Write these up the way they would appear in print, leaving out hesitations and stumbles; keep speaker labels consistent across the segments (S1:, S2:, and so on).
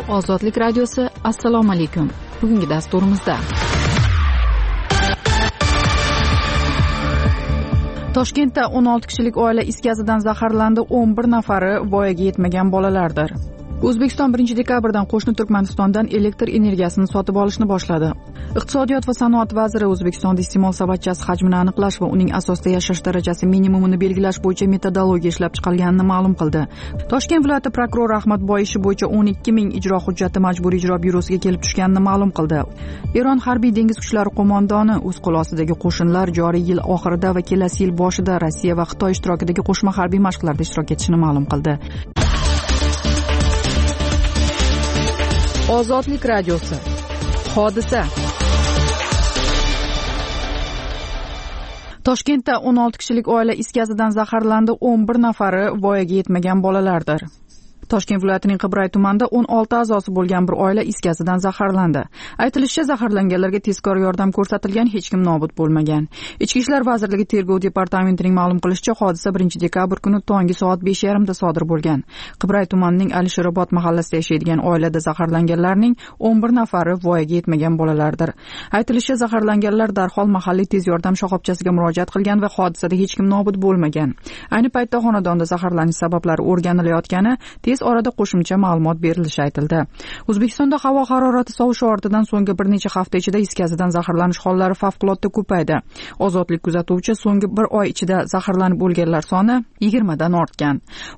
S1: Ozodlik radiosi, assalomu alaykum. Bugungi dasturimizda Toshkentda 16 kishilik oila is gazidan zaharlandi, 11 nafari voyaga yetmagan bolalardir. O'zbekiston 1-dekabrdan qo'shni Turkmanistondan elektr energiyasini sotib olishni boshladi. Iqtisodiyot va sanoat vaziri O'zbekistonda iste'mol savatchasi hajmini aniqlash va uning asosida yashash darajasi minimumini belgilash bo'yicha metodologiya ishlab chiqilganini ma'lum qildi. Toshkent viloyati prokurori Ahmadboy ishi bo'yicha 12 ming ijro hujjati majburiy ijro byurosiga kelib tushganini ma'lum qildi. Eron harbiy dengiz kuchlari qo'mondoni o'z qo'l ostidagi qo'shinlar joriy yil oxirida va kelasi yil boshida Rossiya va Xitoy ishtirokidagi qo'shma harbiy mashqlarda ishtirok etishini ma'lum qildi. Ozodlik radiosi. Hodisa. Toshkentda 16 kishilik oila is gazidan zaharlandi, 11 nafari voyaga yetmagan bolalardir. Toshkent viloyatining Qibray tumanida 16 a'zosi bo'lgan bir oila is gazidan zaharlandi. Aytilishicha, zaharlanganlarga tezkor yordam ko'rsatilgan, hech kim nobud bo'lmagan. Ichki ishlar vazirligi tergov departamentining ma'lum qilishicha, hodisa 1-dekabr kuni tongi soat 5:30 da sodir bo'lgan. Qibray tumanining Alisherobod mahallasida yashaydigan oilada zaharlanganlarning 11 nafari voyaga yetmagan bolalardir. Aytilishicha, zaharlanganlar darhol mahalliy tez yordam shoxobchasiga murojaat qilgan va hodisada hech kim nobud bo'lmagan. Ayni paytda xonadonda zaharlanish sabablari o'rganilayotgani, tez orada qo'shimcha ma'lumot berilishi aytildi. O'zbekistonda havo harorati sovishi ortidan so'nggi bir necha hafta ichida is gazidan zaharlanish hollari favqulodda ko'paydi. Ozodlik kuzatuvchi so'nggi bir oy ichida zaharlanib o'lganlar soni 20 dan ortgan.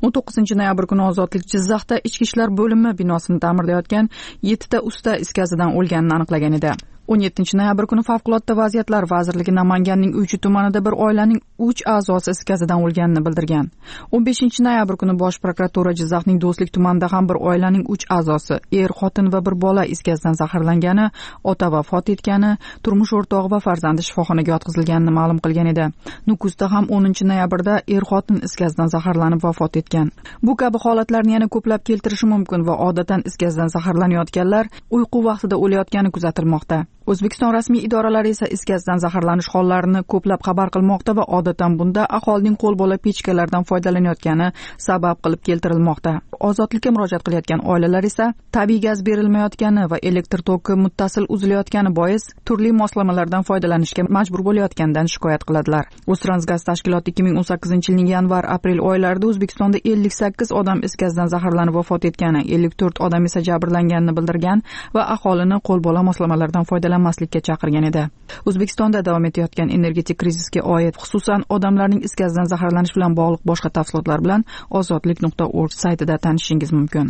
S1: 19 noyabr kuni Ozodlik Jizzaxda ichki ishlar bo'limi binosini ta'mirlayotgan 7 ta usta is gazidan o'lganini aniqlagan edi. 17 noyabr kuni Favqulodda vaziyatlar vazirligi Namanganning Uychi tumanida bir oilaning 3 a'zosi is gazidan o'lganini bildirgan. 15 noyabr kuni Bosh prokuratura Jizzaxning Do'stlik tumanida ham bir oilaning 3 a'zosi, xotin va bir bola is gazidan zaharlangani, ota vafot etgani, turmush o'rtog'i va farzandi shifoxonaga yotqizilganini ma'lum qilgan edi. Nukusda ham 10 noyabrda xotin is gazidan zaharlanib vafot etgan. Bu kabi holatlarni yana ko'plab keltirishi mumkin va odatan is gazidan zaharlanayotganlar uyqu vaqtida o'layotgani kuzatilmoqda. O'zbekiston rasmiy idoralari esa is gazidan zaharlanish hollarini ko'plab xabar qilmoqda va odatan bunda aholining qo'lbola pechkalardan foydalanayotgani sabab qilib keltirilmoqda. Ozodlikka murojaat qilayotgan oilalar esa tabiiy gaz berilmayotgani va elektr toki muttasil uzilayotgani bois turli moslamalardan foydalanishga majbur bo'layotganidan shikoyat qiladilar. O'ztransgaz tashkiloti 2018-yilning yanvar-aprel oylarida O'zbekistonda 58 odam is gazidan zaharlanib vafot etgani, 54 odam esa jabrlanganini bildirgan va aholini qo'lbola moslamalardan foydalanmaslikka chaqirgan edi. O'zbekistonda davom etayotgan energetik krizisga oid, xususan odamlarning is gazidan zaharlanish bilan bog'liq boshqa tafsilotlar bilan ozodlik.org saytida tanishishingiz mumkin.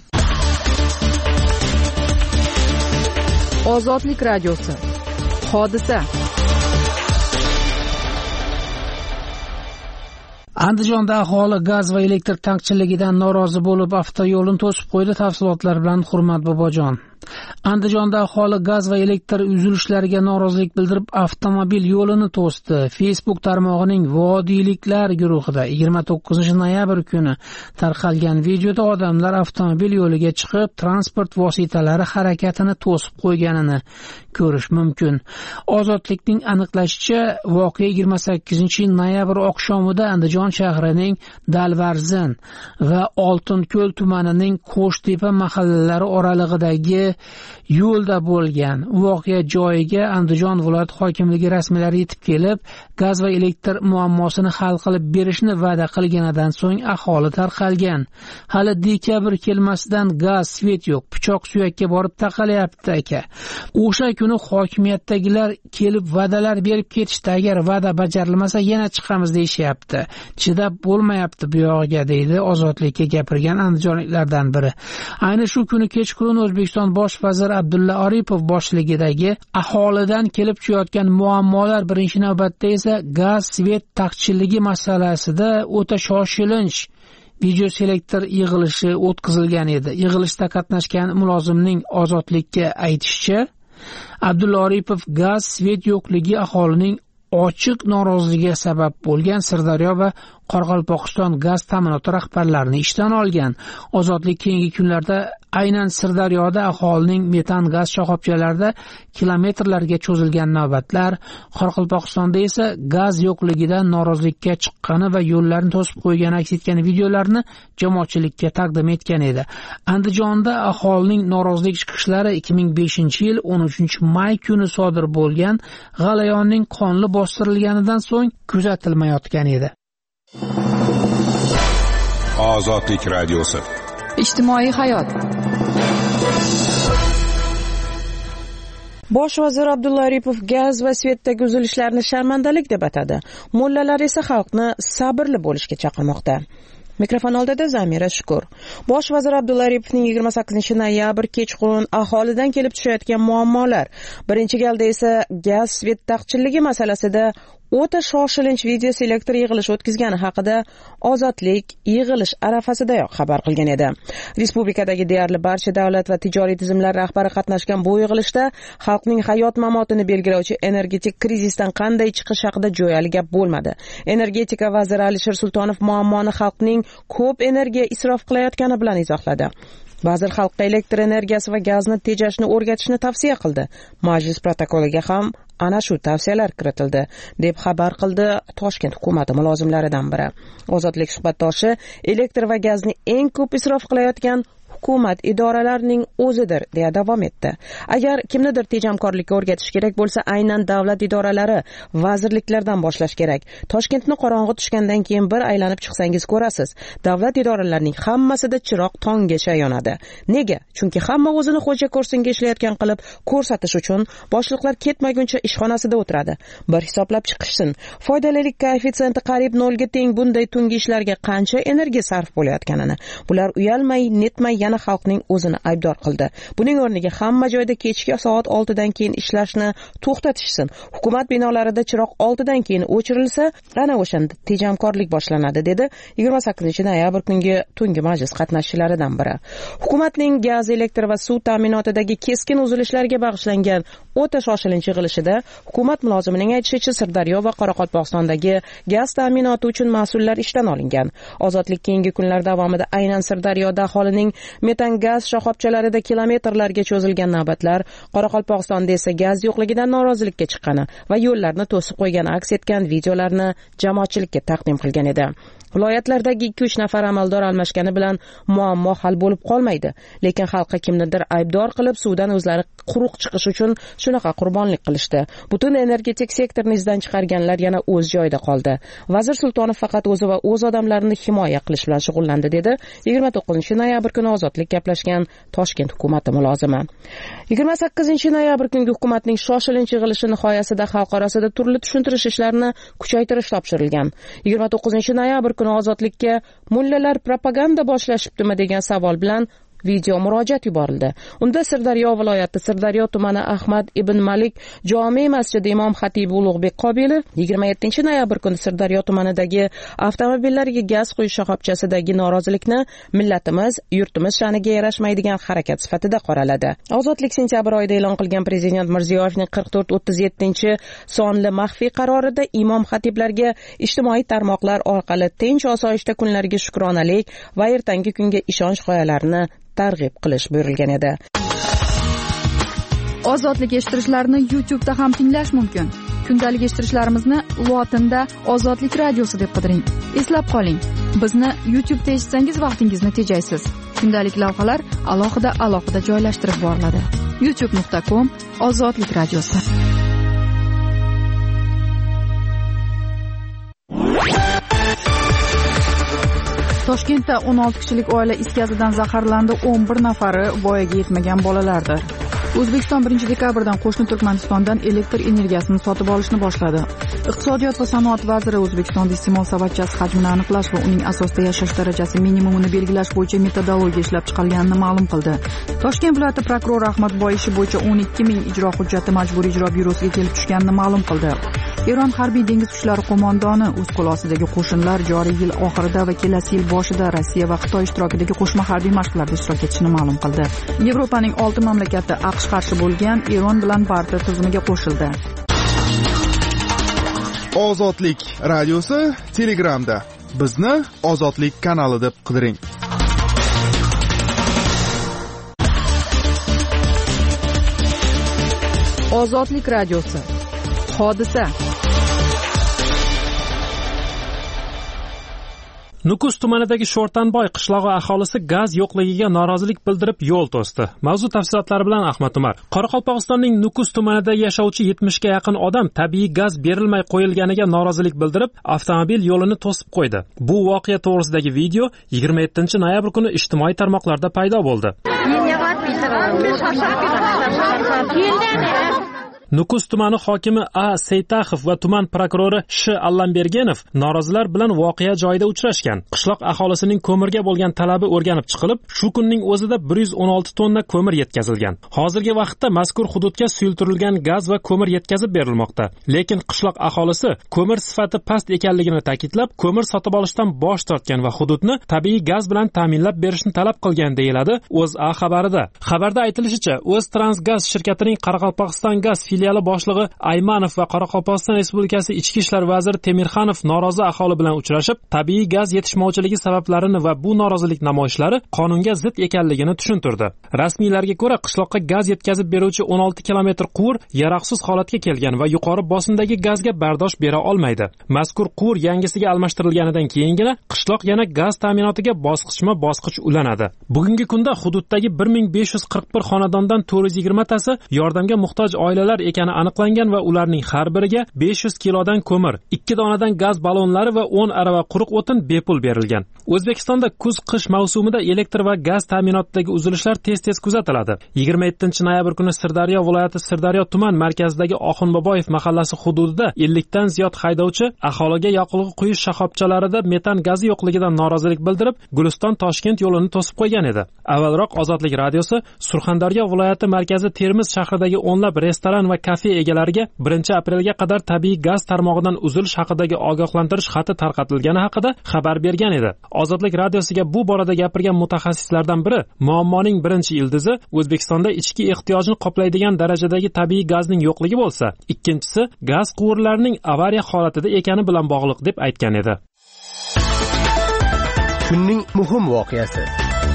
S1: Ozodlik radiosi. Hodisa.
S2: Andijonda aholi gaz va elektr taqchilligidan norozi bo'lib avtoyo'lni to'sib qo'ydi. Tafsilotlar bilan Hurmat Bobojon. Andijonda aholi gaz va elektr uzilishlariga norozilik bildirib avtomobil yo'lini to'sdi. Facebook tarmog'ining Vodiyliklar guruhida 29 noyabr kuni tarqalgan videoda odamlar avtomobil yo'liga chiqib, transport vositalari harakatini to'sib qo'yganini ko'rish mumkin. Ozodlikning aniqlashicha, voqea 28 noyabr oqshomida Andijon shahrining Dalvarzin va Oltinko'l tumanining Qo'shtepa mahallalari oralig'idagi yo'lda bo'lgan. Voqea joyiga Andijon viloyat hokimligi rasmiylari yetib kelib, gaz va elektr muammosini hal qilib berishni va'da qilganidan so'ng aholi tarqalgan. Hali dekabr kelmasidan gaz, svet yo'q, pichoq suyakka borib taqalyapti aka. O'sha kuni hokimiyatdagilar kelib va'dalar berib ketishdi, agar va'da bajarilmasa yana chiqamiz deyishyapti. Chidab bo'lmayapti bu yog'iga, deydi Ozodlikka gapirgan andijonliklardan biri. Ayni shu kuni kechqurun O'zbekiston bosh vaziri Abdulla Aripov boshchiligidagi aholidan kelib tushayotgan muammolar birinchi navbatda esa gaz, svet taqchilligi masalasida o'ta shoshilinch videoselektor yig'ilishi o'tkazilgan edi. Yig'ilishda qatnashgan mulozimning Ozodlikka aytishicha, Abdulla Aripov gaz, svet yo'qligi aholining ochiq noroziligiga sabab bo'lgan Sirdaryo va Qoraqalpog'iston gaz ta'minoti rahbarlarini ishdan olgan. Ozodlik keyingi kunlarda aynan Sirdaryoda aholining metan gaz shoxobchalarida kilometrlarga cho'zilgan navbatlar, Qoraqalpog'istonda esa gaz yo'qligidan norozilikka chiqqani va yo'llarni to'sib qo'ygani aks etgan videolarni jamoatchilikka taqdim etgan edi. Andijonda aholining norozilik chiqishlari 2005-yil 13-may kuni sodir bo'lgan g'alayonning qonli bostirilganidan so'ng kuzatilmayotgan edi.
S3: Ozodlik radiosi.
S1: Ijtimoiy hayot.
S4: Bosh vazir Abdulla Aripov gaz va svetdagi uzilishlarni sharmandalik deb atadi. Mollalar esa xalqni sabrli bo'lishga chaqirmoqda. Mikrofon oldida Zamira Shukur. Bosh vazir Abdulla Aripovning 28-noyabr kechqurun aholidan kelib tushayotgan muammolar, birinchi galda esa gaz svet taqchilligi masalasida o'ta shoshilinch video selektor yig'ilish o'tkazgani haqida Ozodlik yig'ilish arafasidayoq xabar qilgan edi. Respublikadagi deyarli barcha davlat va tijoriy tizimlar rahbari qatnashgan bu yig'ilishda xalqning hayot-mamotini belgilovchi energetik krizisdan qanday chiqish haqida jo'yali gap bo'lmadi. Energetika vaziri Alisher Sultonov muammoni xalqning ko'p energiya isrof qilayotgani bilan izohladi. Vazir xalqqa elektr energiyasi va gazni tejashni o'rgatishni tavsiya qildi. Majlis protokoliga ham ana shu tavsiyalar kiritildi, deb xabar qildi Toshkent hukumati mulozimlaridan biri. Ozodlik suhbatdoshi elektr va gazni eng ko'p isrof qilayotgan hukumat idoralarining o'zidir, deya davom etdi. Agar kimnidir tejamkorlikka o'rgatish kerak bo'lsa, aynan davlat idoralari, vazirliklardan boshlash kerak. Toshkentni qorong'i tushgandan keyin bir aylanib chiqsangiz ko'rasiz. Davlat idoralarining hammasida chiroq tonggacha yonadi. Nega? Chunki hamma o'zini xo'ja ko'rsinga ishlayotgan qilib ko'rsatish uchun boshliqlar ketmaguncha ishxonasida o'tiradi. Bir hisoblab chiqishsin. Foydalilik koeffitsiyenti qariyb 0 ga teng bunday tungi ishlarga qancha energiya sarf bo'layotganini. Bular uyalmay, netmay yana xalqning o'zini aybdor qildi. Buning o'rniga hamma joyda kechki soat 6 dan keyin ishlashni to'xtatishsin. Hukumat binolarida chiroq 6 dan keyin o'chirilsa, ana o'shanda tejamkorlik boshlanadi, dedi 28-noyabr kungi tungi majlis qatnashchilaridan biri. Hukumatning gaz, elektr va suv ta'minotidagi keskin uzilishlarga bag'ishlangan o'ta shoshilinch yig'ilishida hukumat mulozimining aytishicha, Sirdaryo va Qoraqalpog'istondagi gaz ta'minoti uchun mas'ullar ishdan olingan. Ozodlik keyingi kunlar davomida aynan Sirdaryoda aholining metan gaz shoxobchalarida kilometrlarga cho'zilgan navbatlar, Qoraqalpog'istonda esa gaz yo'qligidan norozilikka chiqqani va yo'llarni to'sib qo'ygani aks etgan videolarni jamoatchilikka taqdim qilgan edi. Viloyatlardagi 2-3 nafar amaldor almashgani bilan muammo hal bo'lib qolmaydi. Lekin xalqqa kimnidir aybdor qilib, suvdan o'zlari quruq chiqish uchun shunaqa qurbonlik qilishdi. Butun energetik sektorni izdan chiqarganlar yana o'z joyida qoldi. Vazir Sultonov faqat o'zi va o'z odamlarini himoya qilish bilan shug'ullandi, dedi 29-noyabr kuni Ozodlik gaplashgan Toshkent hukumati mulozimi. 28-noyabr kungi hukumatning shoshilinch yig'ilishi nihoyasida xalq orasida turli tushuntirish ishlarini kuchaytirish topshirilgan. 29-noyabr kuni Ozodlikka mullalar propaganda boshlashibdimi degan savol bilan video murojaat yuborildi. Unda Sirdaryo viloyati Sirdaryo tumani Ahmad ibn Malik jome masjidi imom xatibi Ulug'bek Qobilov 27-noyabr kuni Sirdaryo tumanidagi avtomobillarga gaz quyish shoxobchasidagi norozilikni millatimiz, yurtimiz sha'niga yarashmaydigan harakat sifatida qoraladi. Ozodlik sentyabr oyida e'lon qilgan Prezident Mirziyoyevning 44-37-sonli maxfiy qarorida imom xatiblarga ijtimoiy tarmoqlar orqali tinch osoyishta kunlarga shukronalik va ertangi kunga ishonch g'oyalarini targ'ib qilish buyurilgan edi.
S1: Ozodlik eshittirishlarni YouTube'da ham tinglash mumkin. Kundalik eshittirishlarimizni lotinda Ozodlik radiosi deb qidiring. Eslab qoling, bizni YouTube'da eshitsangiz vaqtingizni tejaysiz. Kundalik lavhalar alohida joylashtirib boriladi. youtube.com/Ozodlik radiosi. Toshkentda 16 kishilik oila is gazidan zaharlandi, 11 nafari voyaga yetmagan bolalardir. O'zbekiston 1-dekabrdan qo'shni Turkmanistondan elektr energiyasini sotib olishni boshladi. Iqtisodiyot va sanoat vaziri O'zbekistonda iste'mol savatchasi hajmini aniqlash va uning asosida yashash darajasi minimumini belgilash bo'yicha metodologiya ishlab chiqilganini ma'lum qildi. Toshkent viloyati prokurori Ahmadboy ishi bo'yicha 12 ming ijro hujjati majburiy ijro byurosiga kelib tushganini ma'lum qildi. Eron harbiy dengiz kuchlari qo'mondoni o'z qo'l ostidagi qo'shinlar joriy yil oxirida va kelasi yil boshida Rossiya va Xitoy ishtirokidagi qo'shma harbiy mashqlarda ishtirok etishini ma'lum qildi. Yevropaning 6 mamlakati AQSh qarshi bo'lgan Eron bilan barter tizimiga qo'shildi.
S3: Ozodlik radiosi Telegramda.
S5: bizni Ozodlik kanali deb qidiring.
S1: Ozodlik radiosi. Hodisa.
S6: Nukus tumanidagi Sho'rtanboy qishlog'i aholisi gaz yo'qligiga norozilik bildirib yo'l to'sdi. Mavzu tafsilotlari bilan Ahmad Umar. Qoraqalpog'istonning Nukus tumanida yashovchi 70 ga yaqin odam tabiiy gaz berilmay qo'yilganiga norozilik bildirib, avtomobil yo'lini to'sib qo'ydi. Bu voqea to'g'risidagi video 27-noyabr kuni ijtimoiy tarmoqlarda paydo bo'ldi. Nukus tumani hokimi A. Seytaxov va tuman prokurori Sh. Allambergenov norozilar bilan voqea joyida uchrashgan. Qishloq aholisining ko'mirga bo'lgan talabi o'rganib chiqilib, shu kunning o'zida 116 tonna ko'mir yetkazilgan. Hozirgi vaqtda mazkur hududga suyultirilgan gaz va ko'mir yetkazib berilmoqda. Lekin qishloq aholisi ko'mir sifati past ekanligini ta'kidlab, ko'mir sotib olishdan bosh tortgan va hududni tabiiy gaz bilan ta'minlab berishni talab qilgan deyiladi O'zA xabarida. Xabarda aytilishicha, O'ztransgaz shirkatining Qoraqalpog'iston gaz filiali boshlig'i Aymanov va Qoraqalpog'iston Respublikasi Ichki ishlar vaziri Temirxanov norozi aholi bilan uchrashib, tabiiy gaz yetishmovchiligi sabablarini va bu norozilik namoyishlari qonunga zid ekanligini tushuntirdi. Rasmiylarga ko'ra, qishloqqa gaz yetkazib beruvchi 16 kilometr quvur yaroqsiz holatga kelgan va yuqori bosimdagi gazga bardosh bera olmaydi. Mazkur quvur yangisiga almashtirilganidan keyingina qishloq yana gaz ta'minotiga bosqichma-bosqich ulanadi. Bugungi kunda hududdagi 1541 xonadondan 420 tasi yordamga muhtoj oilalar ekani aniqlangan va ularning har biriga 500 kilodan ko'mir, 2 donadan gaz ballonlari va 10 arava quruq o'tin bepul berilgan. O'zbekistonda kuz-qish mavsumida elektr va gaz ta'minotidagi uzilishlar tez-tez kuzatiladi. 27-noyabr kuni Sirdaryo viloyati Sirdaryo tuman markazidagi Oxunboboyev mahallasi hududida 50 dan ziyod haydovchi aholiga yoqilg'i quyish shoxobchalarida metan gazi yo'qligidan norozilik bildirib, Guliston-Toshkent yo'lini to'sib qo'ygan edi. Avvalroq Ozodlik radiosi Surxondaryo viloyati markazi Termiz shahridagi o'nlab restoran va kafe egalariga 1-aprelga qadar tabiiy gaz tarmog'idan uzilish haqidagi ogohlantirish xati tarqatilgani haqida xabar bergan edi. Ozodlik radiosiga bu borada gapirgan mutaxassislardan biri, muammoning birinchi ildizi O'zbekistonda ichki ehtiyojni qoplaydigan darajadagi tabiiy gazning yo'qligi bo'lsa, ikkinchisi gaz quvurlarining avariya holatida ekani bilan bog'liq deb aytgan edi.
S7: Kunning muhim voqeasi.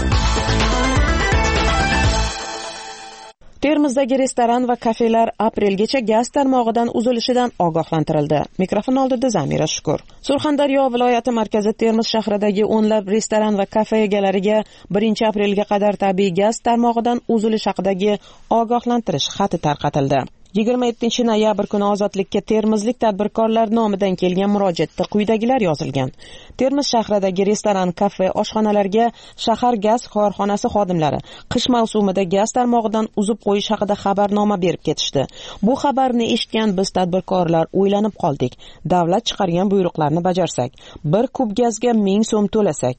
S4: Termizdagi restoran va kafelar aprelgacha gaz tarmog'idan uzilishidan ogohlantirildi. Mikrofon oldida Zamira Shukur. Surxondaryo viloyati markazi Termiz shahridagi o'nlab restoran va kafe egalariga 1-aprelga qadar tabiiy gaz tarmog'idan uzilish haqidagi ogohlantirish xati tarqatildi. 27-noyabr kuni Ozodlikka termizlik tadbirkorlar nomidan kelgan murojaatda quyidagilar yozilgan. Termiz shahridagi restoran, kafe, oshxonalarga shahar gaz korxonasi xodimlari qish mavsumida gaz tarmog'idan uzib qo'yish haqida xabarnoma berib ketishdi. Bu xabarni eshitgan biz tadbirkorlar o'ylanib qoldik. Davlat chiqargan buyruqlarni bajarsak, 1 kub gazga 1000 so'm to'lasak,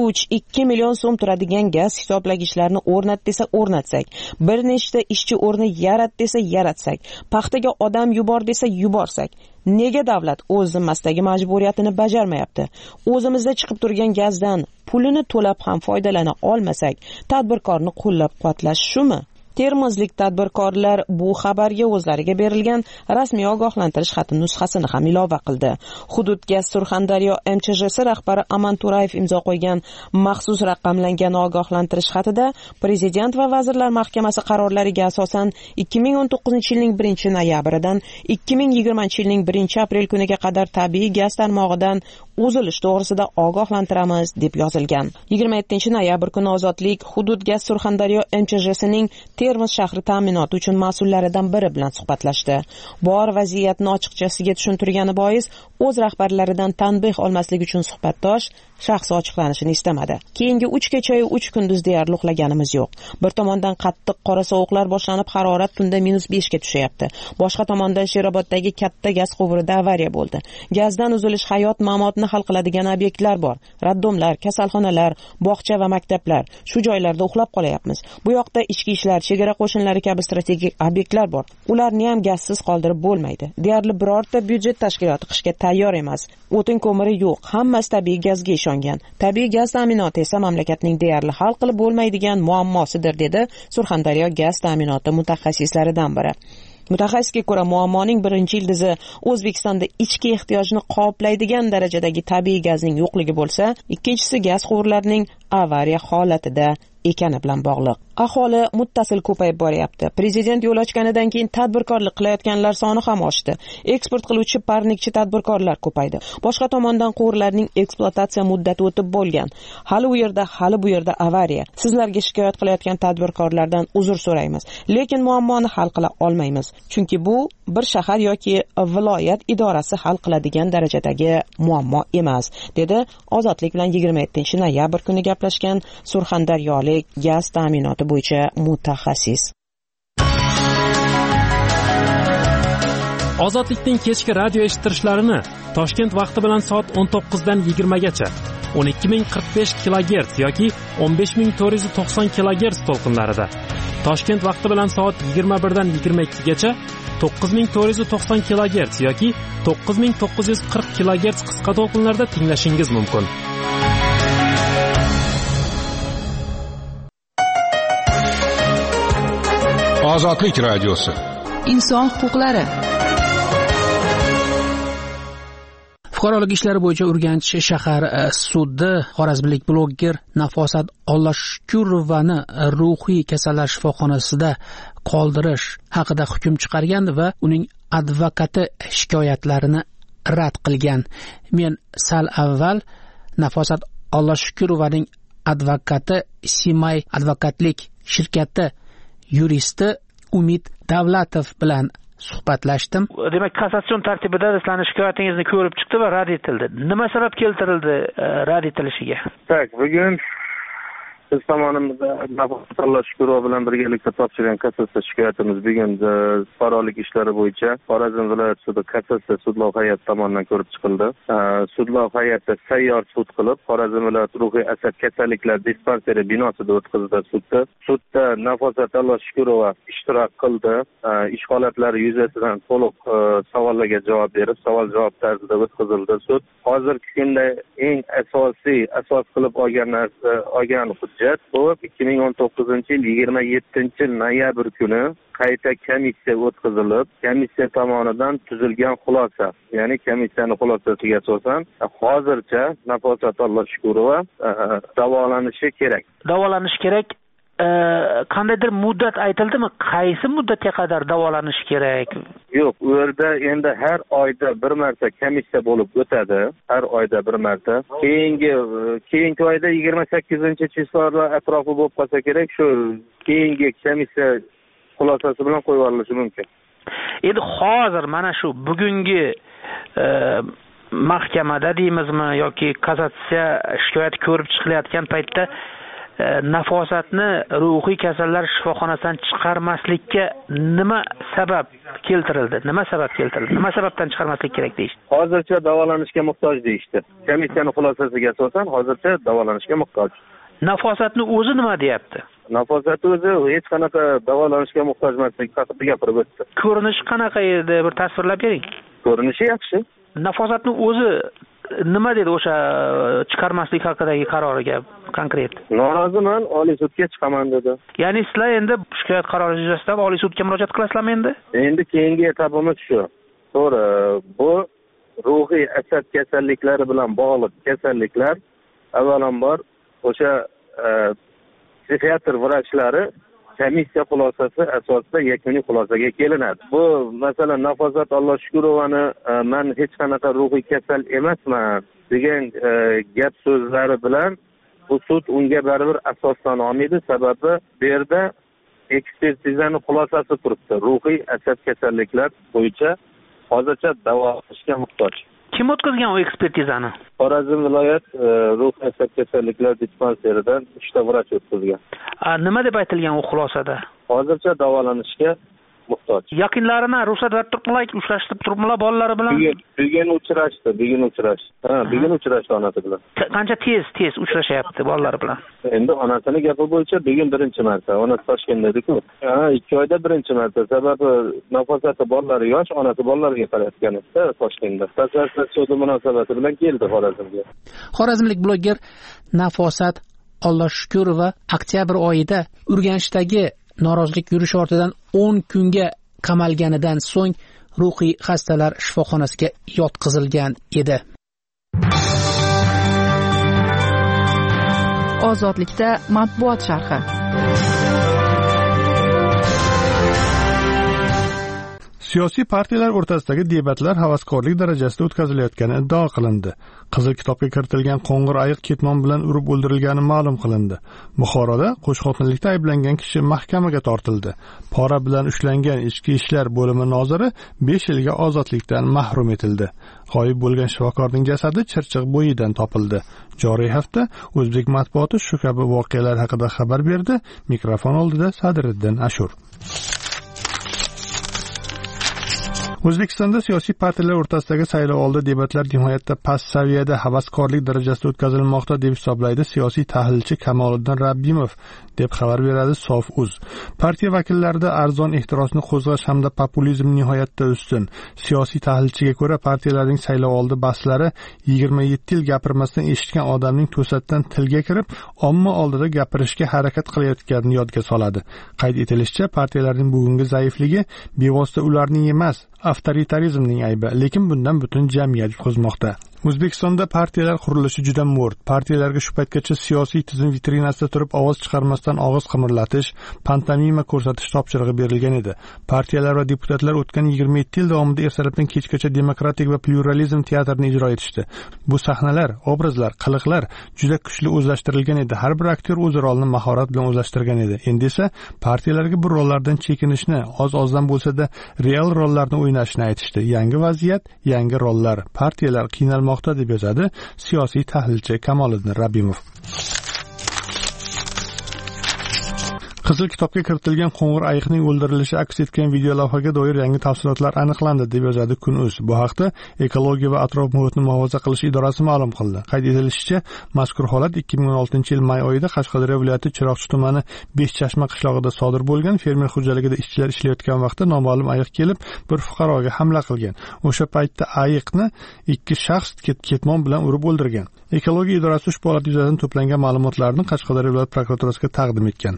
S4: 3-2 million so'm turadigan gaz hisoblagichlarni o'rnat desa o'rnatsak, bir nechta ishchi o'rni yarat desa yaratsak, paxtaga odam yubor desa yuborsak, nega davlat o'z zimmasidagi majburiyatini bajarmayapti? O'zimizda chiqib turgan gazdan pulini to'lab ham foydalana olmasak, tadbirkorni qo'llab-quvvatlash shumi? Termizlik tadbirkorlar bu xabarga o'zlariga berilgan rasmiy ogohlantirish xati nusxasini ham ilova qildi. Hudud gaz Surxondaryo MCHS rahbari Aman Turayev imzo qo'ygan maxsus raqamlangan ogohlantirish xatida Prezident va Vazirlar Mahkamasi qarorlariga asosan 2019-yilning 1-noyabridan 2020-yilning 1-aprel kuniga qadar tabiiy gaz tarmog'idan uzilish to'g'risida ogohlantiramiz deb yozilgan. 27-noyabr kuni Ozodlik hudud gaz Surxondaryo MCHSning Termiz shahri ta'minoti uchun mas'ullaridan biri bilan suhbatlashdi. Bor vaziyatni ochiqchasiga tushuntirgani bois o'z rahbarlaridan tanbeh olmaslik uchun suhbatdosh shaxsi ochiqlanishini istamadi. Keyingi 3 kecha-yu 3 kunduz deyarli uxlaganimiz yo'q. Bir tomondan qattiq qora sovuqlar boshlanib, harorat tunda -5 ga tushyapti. Boshqa tomondan Sheroboddagi katta gaz quvurida avariya bo'ldi. Gazdan uzilish hayot-mamotni hal qiladigan obyektlar bor. Raddomlar, kasalxonalar, bog'cha va maktablar. Shu joylarda uxlab qolyapmiz. Bu yoqda ichki ishlar, chegara qo'shinlari kabi strategik obyektlar bor. Ularni ham gazsiz qoldirib bo'lmaydi. Deyarli birorta byudjet tashkiloti qishga tayyor emas. O'tin ko'miri yo'q. Hammasi tabiiy gazga ishongan. Tabiiy gaz ta'minoti esa mamlakatning deyarli hal qilib bo'lmaydigan muammosidir, dedi Surxondaryo gaz ta'minoti mutaxassislaridan biri. Mutaxassisga ko'ra, muammoning birinchi ildizi O'zbekistonda ichki ehtiyojni qoplaydigan darajadagi tabiiy gazning yo'qligi bo'lsa, ikkinchisi gaz quvurlarining avariya holatida ekani bilan bog'liq. Aholi muttasil ko'payib boryapti. Prezident yo'l ochganidan keyin tadbirkorlik qilayotganlar soni ham oshdi. Eksport qiluvchi parnikchi tadbirkorlar ko'paydi. Boshqa tomondan quvurlarning ekspluatatsiya muddati o'tib bo'lgan. Hali bu yerda avariya. Sizlarga shikoyat qilayotgan tadbirkorlardan uzr so'raymiz, lekin muammoni hal qila olmaymiz. Chunki bu bir shahar yoki viloyat idorasi hal qiladigan darajadagi muammo emas, dedi Ozodlik bilan 27-noyabr kuni gaplashgan Surxondaryolik gaz ta'minoti bo'yicha mutaxassis.
S6: Ozodlikning kechki radio eshittirishlarini Toshkent vaqti bilan soat 19 dan 20 gacha 12045 kHz yoki 15490 kHz to'lqinlarida, Toshkent vaqti bilan soat 21 dan 22 gacha 9490 kHz yoki 9940 kHz qisqa to'lqinlarda tinglashingiz mumkin.
S3: Ozodlik radiosi.
S1: Inson huquqlari.
S2: Fuqarolik ishlari bo'yicha Urganch shahar sudi xorazmlik blogger Nafosat Allohshukurovani ruhiy kasallar shifoxonasida qoldirish haqida hukm chiqargan va uning advokati shikoyatlarini rad qilgan. Men sal avval Nafosat Allohshukurovaning advokati Simay advokatlik shirkati yuristi Umid Davlatov bilan suhbatlashdim.
S8: Demak, kassatsion tartibida sizlarning shikoyatingizni ko'rib chiqdi va rad etildi. Nima sabab keltirildi rad etilishiga?
S9: Bugun biz tomonimizda Nafosat Allohshukurova bilan birgalikda topshirgan kassatsiya shikoyatimiz bugun fuqarolik ishlari bo'yicha Xorazm viloyat sudi kassatsiya sudlov hay'ati tomonidan ko'rib chiqildi. Sudlov hay'ati sayyor sud qilib, Xorazm viloyat ruhiy asab kasalliklar dispanseri binosida o'tkazildi sudda. Sudda Nafosat Allohshukurova ishtirok qildi. Ish holatlari yuzasidan to'liq savollarga javob berib, savol-javob tarzida o'tkazildi sud. Hozirgi kunda eng asos qilib olgan hujjat bu 2019-yil 27-noyabr kuni qayta komissiya o'tkazilib, komissiya tomonidan tuzilgan xulosa, ya'ni komissiyaning xulosasiga asosan hozircha Nafosat Allohshukurova davolanishi kerak.
S8: Qandaydir muddat aytildimi? Qaysi muddatga qadar davolanish kerak?
S9: Yo'q, u yerda endi har oyda bir marta komissiya bo'lib o'tadi. Har oyda bir marta. Keyingi oyda 28-chislar atrofi bo'lib qolsa kerak, shu keyingi komissiya xulosasi bilan qo'yib olinishi mumkin.
S8: Endi hozir mana shu bugungi mahkamada deymizmi yoki kassatsiya shikoyati ko'rib chiqilayotgan paytda Nafosatni ruhiy kasallar shifoxonasidan chiqarmaslikka nima sabab keltirildi? Nima sababdan chiqarmaslik kerak deyishdi?
S9: Hozircha davolanishga muhtoj deyishdi. Komissiyaning xulosasiga asosan hozircha davolanishga muhtoj.
S8: Nafosatni o'zi nima deyapti?
S9: Nafosat o'zi hech qanaqa davolanishga muhtoj emaslik haqida gapirib o'tdi.
S8: Ko'rinishi qanaqa edi? Bir tasvirlab bering.
S9: Ko'rinishi yaxshi.
S8: Nafosatni o'zi nima dedi o'sha chiqarmaslik haqidagi qaroriga konkret?
S9: Noroziman, Oliy sudga chiqaman dedi.
S8: Ya'ni sizlar endi shikoyat qarori yuzasidan Oliy sudga murojaat qilasizlarmi endi?
S9: Endi keyingi etapimiz shu. To'g'ri, bu ruhiy asab kasalliklari bilan bog'liq kasalliklar avvalambor o'sha psixiatr vrachlari komissiya xulosasi asosida yakuniy xulosaga kelinadi. Bu masalan Nafosat Allohshukurovani men hech qanaqa ruhiy kasal emasman degan gap so'zlari bilan bu sud unga baribir asoslana olmaydi. Sababi bu yerda ekspertizaning xulosasi turibdi. Ruhiy asab kasalliklar bo'yicha hozircha davolashga muhtoj.
S8: Kim o'tkazgan o ekspertizani?
S9: Xorazm viloyat ruhiy asab kasalliklar dispanseridan 3 ta vrach o'tkazgan.
S8: Nima deb aytilgan u xulosada?
S9: Hozircha davolanishga muhtoj.
S8: Yaqinlarini ruxsat berib turibdilar, uchrashib turibdilar bolalari bilan?
S9: Bugun uchrashdi. Bugun uchrashdi onasi bilan.
S8: Qancha tez uchrashyapti bolalari bilan?
S9: Endi onasining gapi bo'yicha bugun birinchi marta. Onasi Toshkentda edi-ku. 2 oyda birinchi marta. Sababi Nafosati bolalari yosh, onasi bolalariga qarayotgan edi Toshkentda. Tasarruf sudi munosabati bilan keldi Xorazmga.
S2: Xorazmlik blogger Nafosat Allohshukurova oktyabr oyida Urganchdagi norozilik yurishi ortidan 10 kunga qamalganidan so'ng ruhiy xastalar shifoxonasiga yotqizilgan edi.
S1: Ozodlikda matbuot sharhi.
S10: Siyosiy partiyalar o'rtasidagi debatlar havaskorlik darajasida o'tkazilayotgani iddao qilindi. Qizil kitobga kiritilgan qo'ng'ir ayiq ketmon bilan urib o'ldirilgani ma'lum qilindi. Buxoroda qo'shxotinlikda ayblangan kishi mahkamaga tortildi. Pora bilan ushlangan ichki ishlar bo'limi noziri 5 yilga ozodlikdan mahrum etildi. G'oyib bo'lgan shifokorning jasadi Chirchiq bo'yidan topildi. Joriy hafta o'zbek matbuoti shu kabi voqealar haqida xabar berdi. Mikrofon oldida Sadriddin Ashur. O'zbekistonda siyosiy partiyalar o'rtasidagi saylovoldi debatlar nihoyatda past saviyada havaskorlik darajasida o'tkazilmoqda deb hisoblaydi siyosiy tahlilchi Kamoliddin Rabbimov, deb xabar beradi Sof.uz. Partiya vakillarida arzon ehtirosni qo'zg'ash hamda populizm nihoyatda ustun. Siyosiy tahlilchiga ko'ra, partiyalarning saylovoldi bahslari 27 yil gapirmasdan eshitgan odamning to'satdan tilga kirib, omma oldida gapirishga harakat qilayotganini yodga soladi. Qayd etilishicha, partiyalarning bugungi zaifligi bevosita ularning emas, avtoritarizmning aybi, lekin bundan butun jamiyat yutqizmoqda. O'zbekistonda partiyalar qurilishi juda mo'rt. Partiyalarga shu paytgacha siyosiy tizim vitrinasida turib ovoz chiqarmasdan og'iz qimirlatish, pantomima ko'rsatish topshirig'i berilgan edi. Partiyalar va deputatlar o'tgan 27 yil davomida ertalabdan kechgacha demokratik va pluralizm teatrini ijro etishdi. Bu sahnalar, obrazlar, qiliqlar juda kuchli o'zlashtirilgan edi. Har bir aktyor o'z rolini mahorat bilan o'zlashtirgan edi. Endi esa partiyalarga bu rollardan chekinishni, oz-ozdan bo'lsa-da real rollarni o'ynashni aytishdi. Yangi vaziyat, yangi rollar. Partiyalar qiynalmoqda deb yozadi siyosiy tahlilchi Kamoliddin Rabbimov. Qizil kitobga kiritilgan qo'ng'ir ayiqning o'ldirilishi aks etgan video lavhaga doir yangi tafsilotlar aniqlandi deb yozadi Kun.uz. Bu haqda Ekologiya va atrof muhitni muhofaza qilish idorasi ma'lum qildi. Qayd etilishicha, mazkur holat 2016-yil may oyida Qashqadaryo viloyati Chiroqchi tumani Beshchashma qishlog'ida sodir bo'lgan. Fermer xo'jaligida ishchilar ishlayotgan vaqtda noma'lum ayiq kelib, bir fuqaroga hamla qilgan. O'sha paytda ayiqni ikki shaxs ketmon bilan urib o'ldirgan. Ekologiya idorasi ushbu holat yuzasidan to'plangan ma'lumotlarni Qashqadaryo viloyat prokuraturasiga taqdim etgan.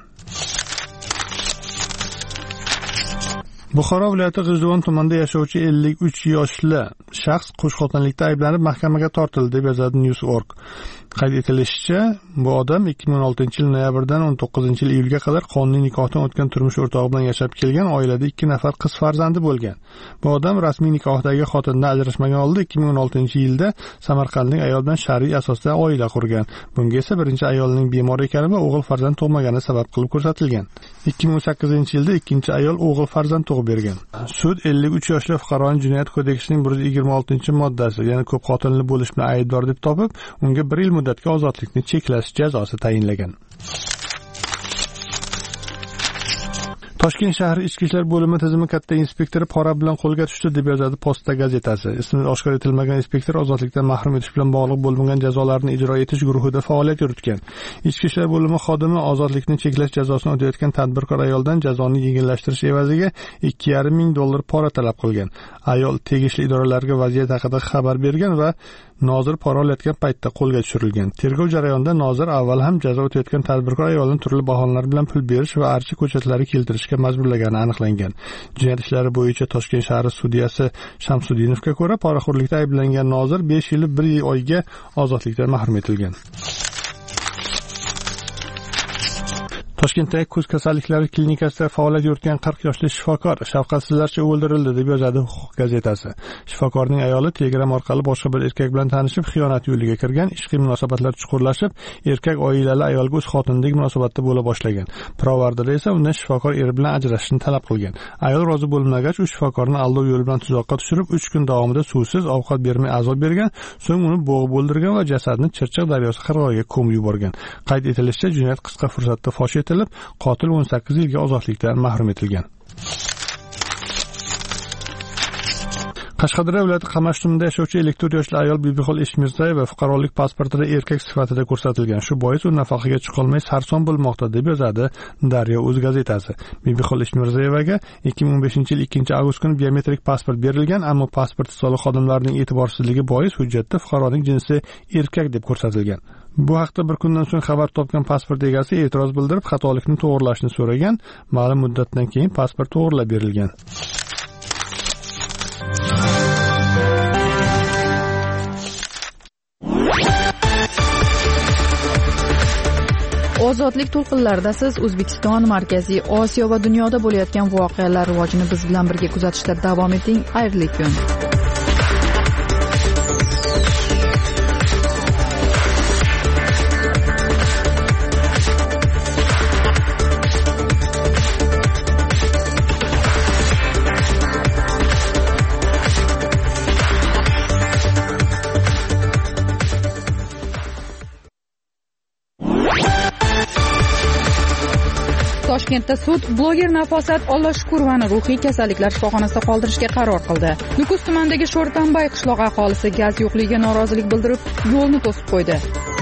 S10: Buxoro viloyati G'ijduvon tumanida yashovchi 53 yoshli shaxs qo'shxotinlikda ayblanib mahkamaga tortildi deb yozadi News.org. Qayd etilishicha, bu odam 2016-yil noyabrdan 19-yil iyulga qadar qonuniy nikohdan o'tgan turmush o'rtog'i bilan yashab kelgan, oilada 2 nafar qiz farzandi bo'lgan. Bu odam rasmiy nikohdagi xotindan ajrashmagan holda 2016-yilda Samarqandlik ayol bilan shar'iy asosda oila qurgan. Bunga esa birinchi ayolning bemor ekani va o'g'il farzand tug'magani sabab qilib ko'rsatilgan. 2018-yilda ikkinchi ayol o'g'il farzand tug'ib bergan. Sud 53 yoshli fuqaroni Jinoyat kodeksining 126-moddasi, ya'ni ko'p xotinli bo'lish bilan aybdor deb topib, unga 1 yil muddatga ozodlikni cheklash jazosi tayinlagan. Toshkent shahri ichki ishlar bo'limi tizimi katta inspektori pora bilan qo'lga tushdi deb yozadi Posta gazetasi. Ismi oshkor etilmagan inspektor ozodlikdan mahrum etish bilan bog'liq bo'lmagan jazolarni ijro etish guruhida faoliyat yuritgan. Ichki ishlar bo'limi xodimi ozodlikni cheklash jazosini o'tayotgan tadbirkor ayoldan jazoni yengillashtirish evaziga $2,500 pora talab qilgan. Ayol tegishli idoralarga vaziyat haqida xabar bergan va nozir pora olayotgan paytda qo'lga tushirilgan. Tergov jarayonida nozir avval ham jazo o'tayotgan tadbirkor ayolni turli bahonalar bilan pul berish va archa ko'chatlari keltirishga majburlagani aniqlangan. Jinoyat ishlari bo'yicha Toshkent shahri sudyasi Shamsuddinovga ko'ra, poraxo'rlikda ayblangan nozir 5 yil 1 oyga ozodlikdan mahrum etilgan. Toshkentdagi ko'z kasalliklari klinikasida faoliyat yuritgan 40 yoshli shifokor shafqatsizlarcha o'ldirildi deb yozadi Huquq gazetasi. Shifokorning ayoli Telegram orqali boshqa bir erkak bilan tanishib, xiyonat yo'liga kirgan, ishqiy munosabatlar chuqurlashib, erkak oilali ayolga o'z xotinidek munosabatda bo'la boshlagan. Pirovardida esa undan shifokor eri bilan ajrashishni talab qilgan. Ayol rozi bo'lmagach, u shifokorni aldov yo'li bilan tuzoqqa tushirib, 3 kun davomida suvsiz ovqat bermay azob bergan, so'ng uni bo'g'ib o'ldirgan va jasadni Chirchiq daryosi qirg'og'iga ko'mib yuborgan. Qayd etilishicha, jinoyat qisqa fursatda fosh etilib, qotil 18 yilga ozodlikdan mahrum etilgan. Qashqadaryo viloyati Qamash tumanida yashovchi 54 yoshli ayol Bibixol Eshmirzoyeva fuqarolik pasportida erkak sifatida ko'rsatilgan. Shu bois u nafaqaga chiqolmay sarson bo'lmoqda deb yozadi Daryo.uz gazetasi. Bibixol Eshmirzoyevaga 2015-yil 2-avgust kuni biometrik pasport berilgan, ammo pasport soliq xodimlarining e'tiborsizligi bois hujjatda fuqaroning jinsi erkak deb ko'rsatilgan. Bu haqda bir kundan so'ng xabar topgan pasport egasi e'tiroz bildirib, xatolikni to'g'rilashni so'ragan. Ma'lum muddatdan keyin pasport to'g'rilab berilgan.
S1: Ozodlik to'lqinlarida siz O'zbekiston, Markaziy Osiyo va dunyoda bo'layotgan voqealar rivojini biz bilan birga kuzatishda davom eting. Xayrli kun. Toshkentda sud bloger Nafosat Ollashukurovani ruhiy kasalliklar shifoxonasida qoldirishga qaror qildi. Nukus tumanidagi Sho'rtanbay qishlog'i aholisi gaz yo'qligiga norozilik bildirib, yo'lni to'sib qo'ydi.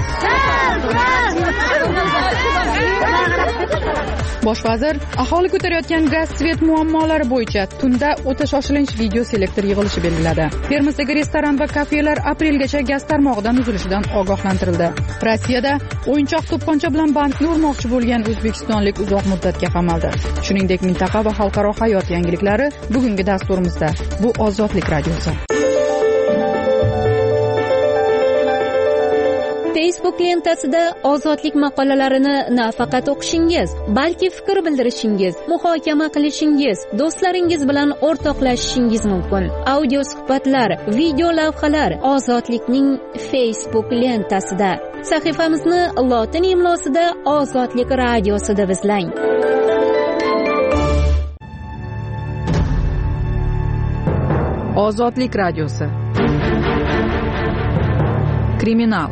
S1: Bosh vazir aholi ko'tarayotgan gaz svet muammolari bo'yicha tunda o'ta shoshilinch video selektor yig'ilishi belgiladi. Termizdagi restoran va kafelar aprelgacha gaz tarmog'idan uzilishidan ogohlantirildi. Rossiyada o'yinchoq to'pponcha bilan bankni urmoqchi bo'lgan o'zbekistonlik uzoq muddatga qamaldi. Shuningdek, mintaqa va xalqaro hayot yangiliklari bugungi dasturimizda. Bu Ozodlik radiosi.
S11: Facebook lentasida ozodlik maqolalarini nafaqat o'qishingiz, balki fikr bildirishingiz, muhokama qilishingiz, do'stlaringiz bilan o'rtoqlashishingiz mumkin. Audio suhbatlar, video lavhalar Ozodlikning Facebook lentasida. Sahifamizni lotin imlosida Ozodlik radiosi deb izlang.
S1: Ozodlik radiosi. Kriminal.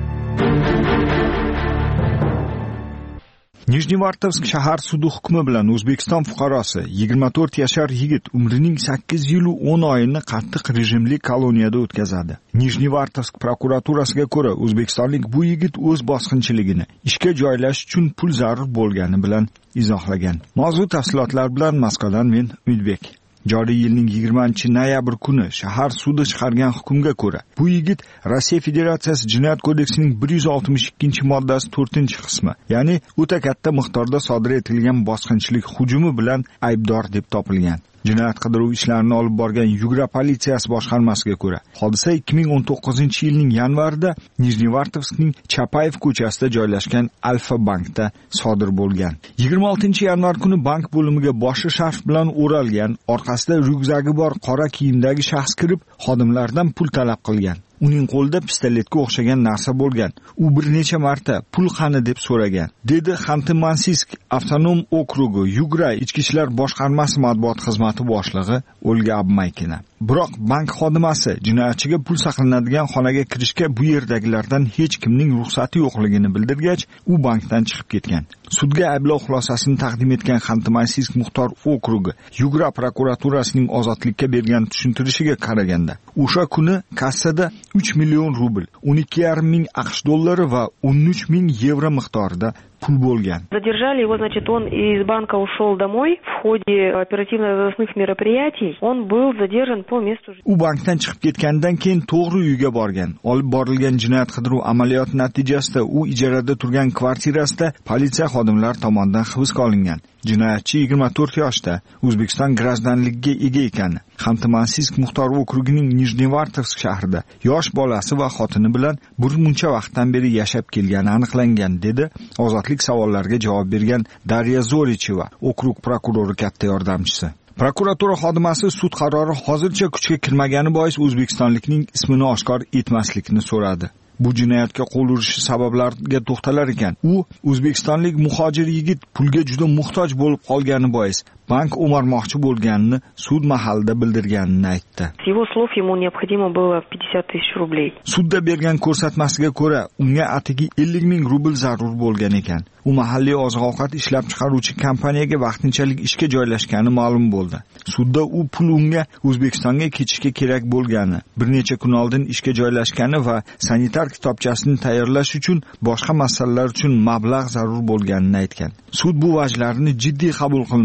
S12: Nijnevartovsk shahar sudi hukmi bilan O'zbekiston fuqarosi 24 yashar yigit umrining 8 yil 10 oyini qattiq rejimli koloniyada o'tkazadi. Nijnevartovsk prokuraturasiga ko'ra, o'zbekistonlik bu yigit o'z bosqinchiligini ishga joylash uchun pul zarur bo'lgani bilan izohlagan. Mavzu tafsilotlar bilan Moskvadan men Umidbek. Joriy yilning 20-noyabr kuni shahar sudi chiqargan hukmga ko'ra, bu yigit Rossiya Federatsiyasi Jinoyat kodeksining 162-moddasi 4-qismi, ya'ni o'ta katta miqdorda sodir etilgan bosqinchilik hujumi bilan aybdor deb topilgan. Jinoyat qidiruv ishlarini olib borgan Yugra politsiyasi boshqarmasiga ko'ra, hodisa 2019-yilning yanvarida Nijnevartovskning Chapayev ko'chasida joylashgan Alfa bankda sodir bo'lgan. 26-yanvar kuni bank bo'limiga boshi sharf bilan o'ralgan, orqasida ryukzagi bor qora kiyimdagi shaxs kirib, xodimlardan pul talab qilgan. Uning qo'lida pistoletga o'xshagan narsa bo'lgan. U bir necha marta pul qani deb so'ragan, dedi Xanты-Mansiysk avtonom okrugi Yugra ichki ishlar boshqarmasi matbuot xizmati boshlig'i Olga Abmaykina. Biroq bank xodimasi jinoyatchiga pul saqlanadigan xonaga kirishga bu yerdagilardan hech kimning ruxsati yo'qligini bildirgach, u bankdan chiqib ketgan. Sudga ayblov xulosasini taqdim etgan Xanты-Mansiysk muxtor okrugi Yugra prokuraturasining ozodlikka bergan tushuntirishiga qaraganda, o'sha kuni kassada 3 million rubl, 12,5 ming AQSh dollari va 13 ming yevro miqdorida pul bo'lgan.
S13: Задержали его, значит, он из банка ушел домой. В ходе оперативно-розыскных мероприятий он был задержан по месту.
S12: U bankdan chiqib ketgandan keyin to'g'ri uyga borgan. Olib borilgan jinoyat qidiruv amaliyoti natijasida u ijarada turgan kvartirasida politsiya xodimlari tomonidan hibsga olingan. Jinoyatchi 24 yoshda, O'zbekiston gражданligiga ega ekani. Xanты-Mansiysk muxtor okrugining Nijnevartovsk shahrida yosh bolasi va xotini bilan bir muncha vaqtdan beri yashab kelgani aniqlangan, dedi ozodlik savollariga javob bergan Darya Zoricheva, okrug prokurori katta yordamchisi. Prokuratura xodimasi sud qarori hozircha kuchga kirmagani bois o'zbekistonlikning ismini oshkor etmaslikni so'radi. Bu jinoyatga qo'l urishi sabablariga to'xtalar ekan. U o'zbekistonlik muhojir yigit pulga juda muhtoj bo'lib qolgani bois bank o'marmoqchi bo'lganini sud mahallida bildirganini aytdi.
S13: С его слов ему необходимо было 50 тысяч рублей.
S12: Sudda bergan ko'rsatmasiga ko'ra, unga atigi 50 ming rubl zarur bo'lgan ekan. U mahalliy oziq-ovqat ishlab chiqaruvchi kompaniyaga vaqtinchalik ishga joylashgani ma'lum bo'ldi. Sudda u pul unga O'zbekistonga ketishga kerak bo'lgani, bir necha kun oldin ishga joylashgani va sanitar kitobchasini tayyorlash uchun boshqa masalalar uchun mablag' zarur bo'lganini aytgan. Sud bu vajlarni jiddiy qabul qilmadi.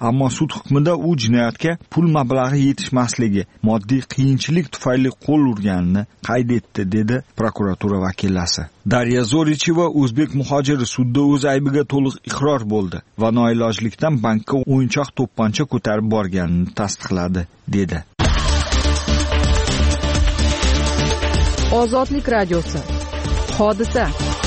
S12: ammo sud hukmida u jinoyatga pul mablag'i yetishmasligi, moddiy qiyinchilik tufayli qo'l urganini qayd etdi, dedi prokuratura vakillasi. Darya Zoricheva o'zbek muhojiri sudda o'z aybiga to'liq iqror bo'ldi va noilojlikdan bankka o'yinchoq to'pponcha ko'tarib borganini tasdiqladi, dedi.
S1: Ozodlik radiosi. Hodisa.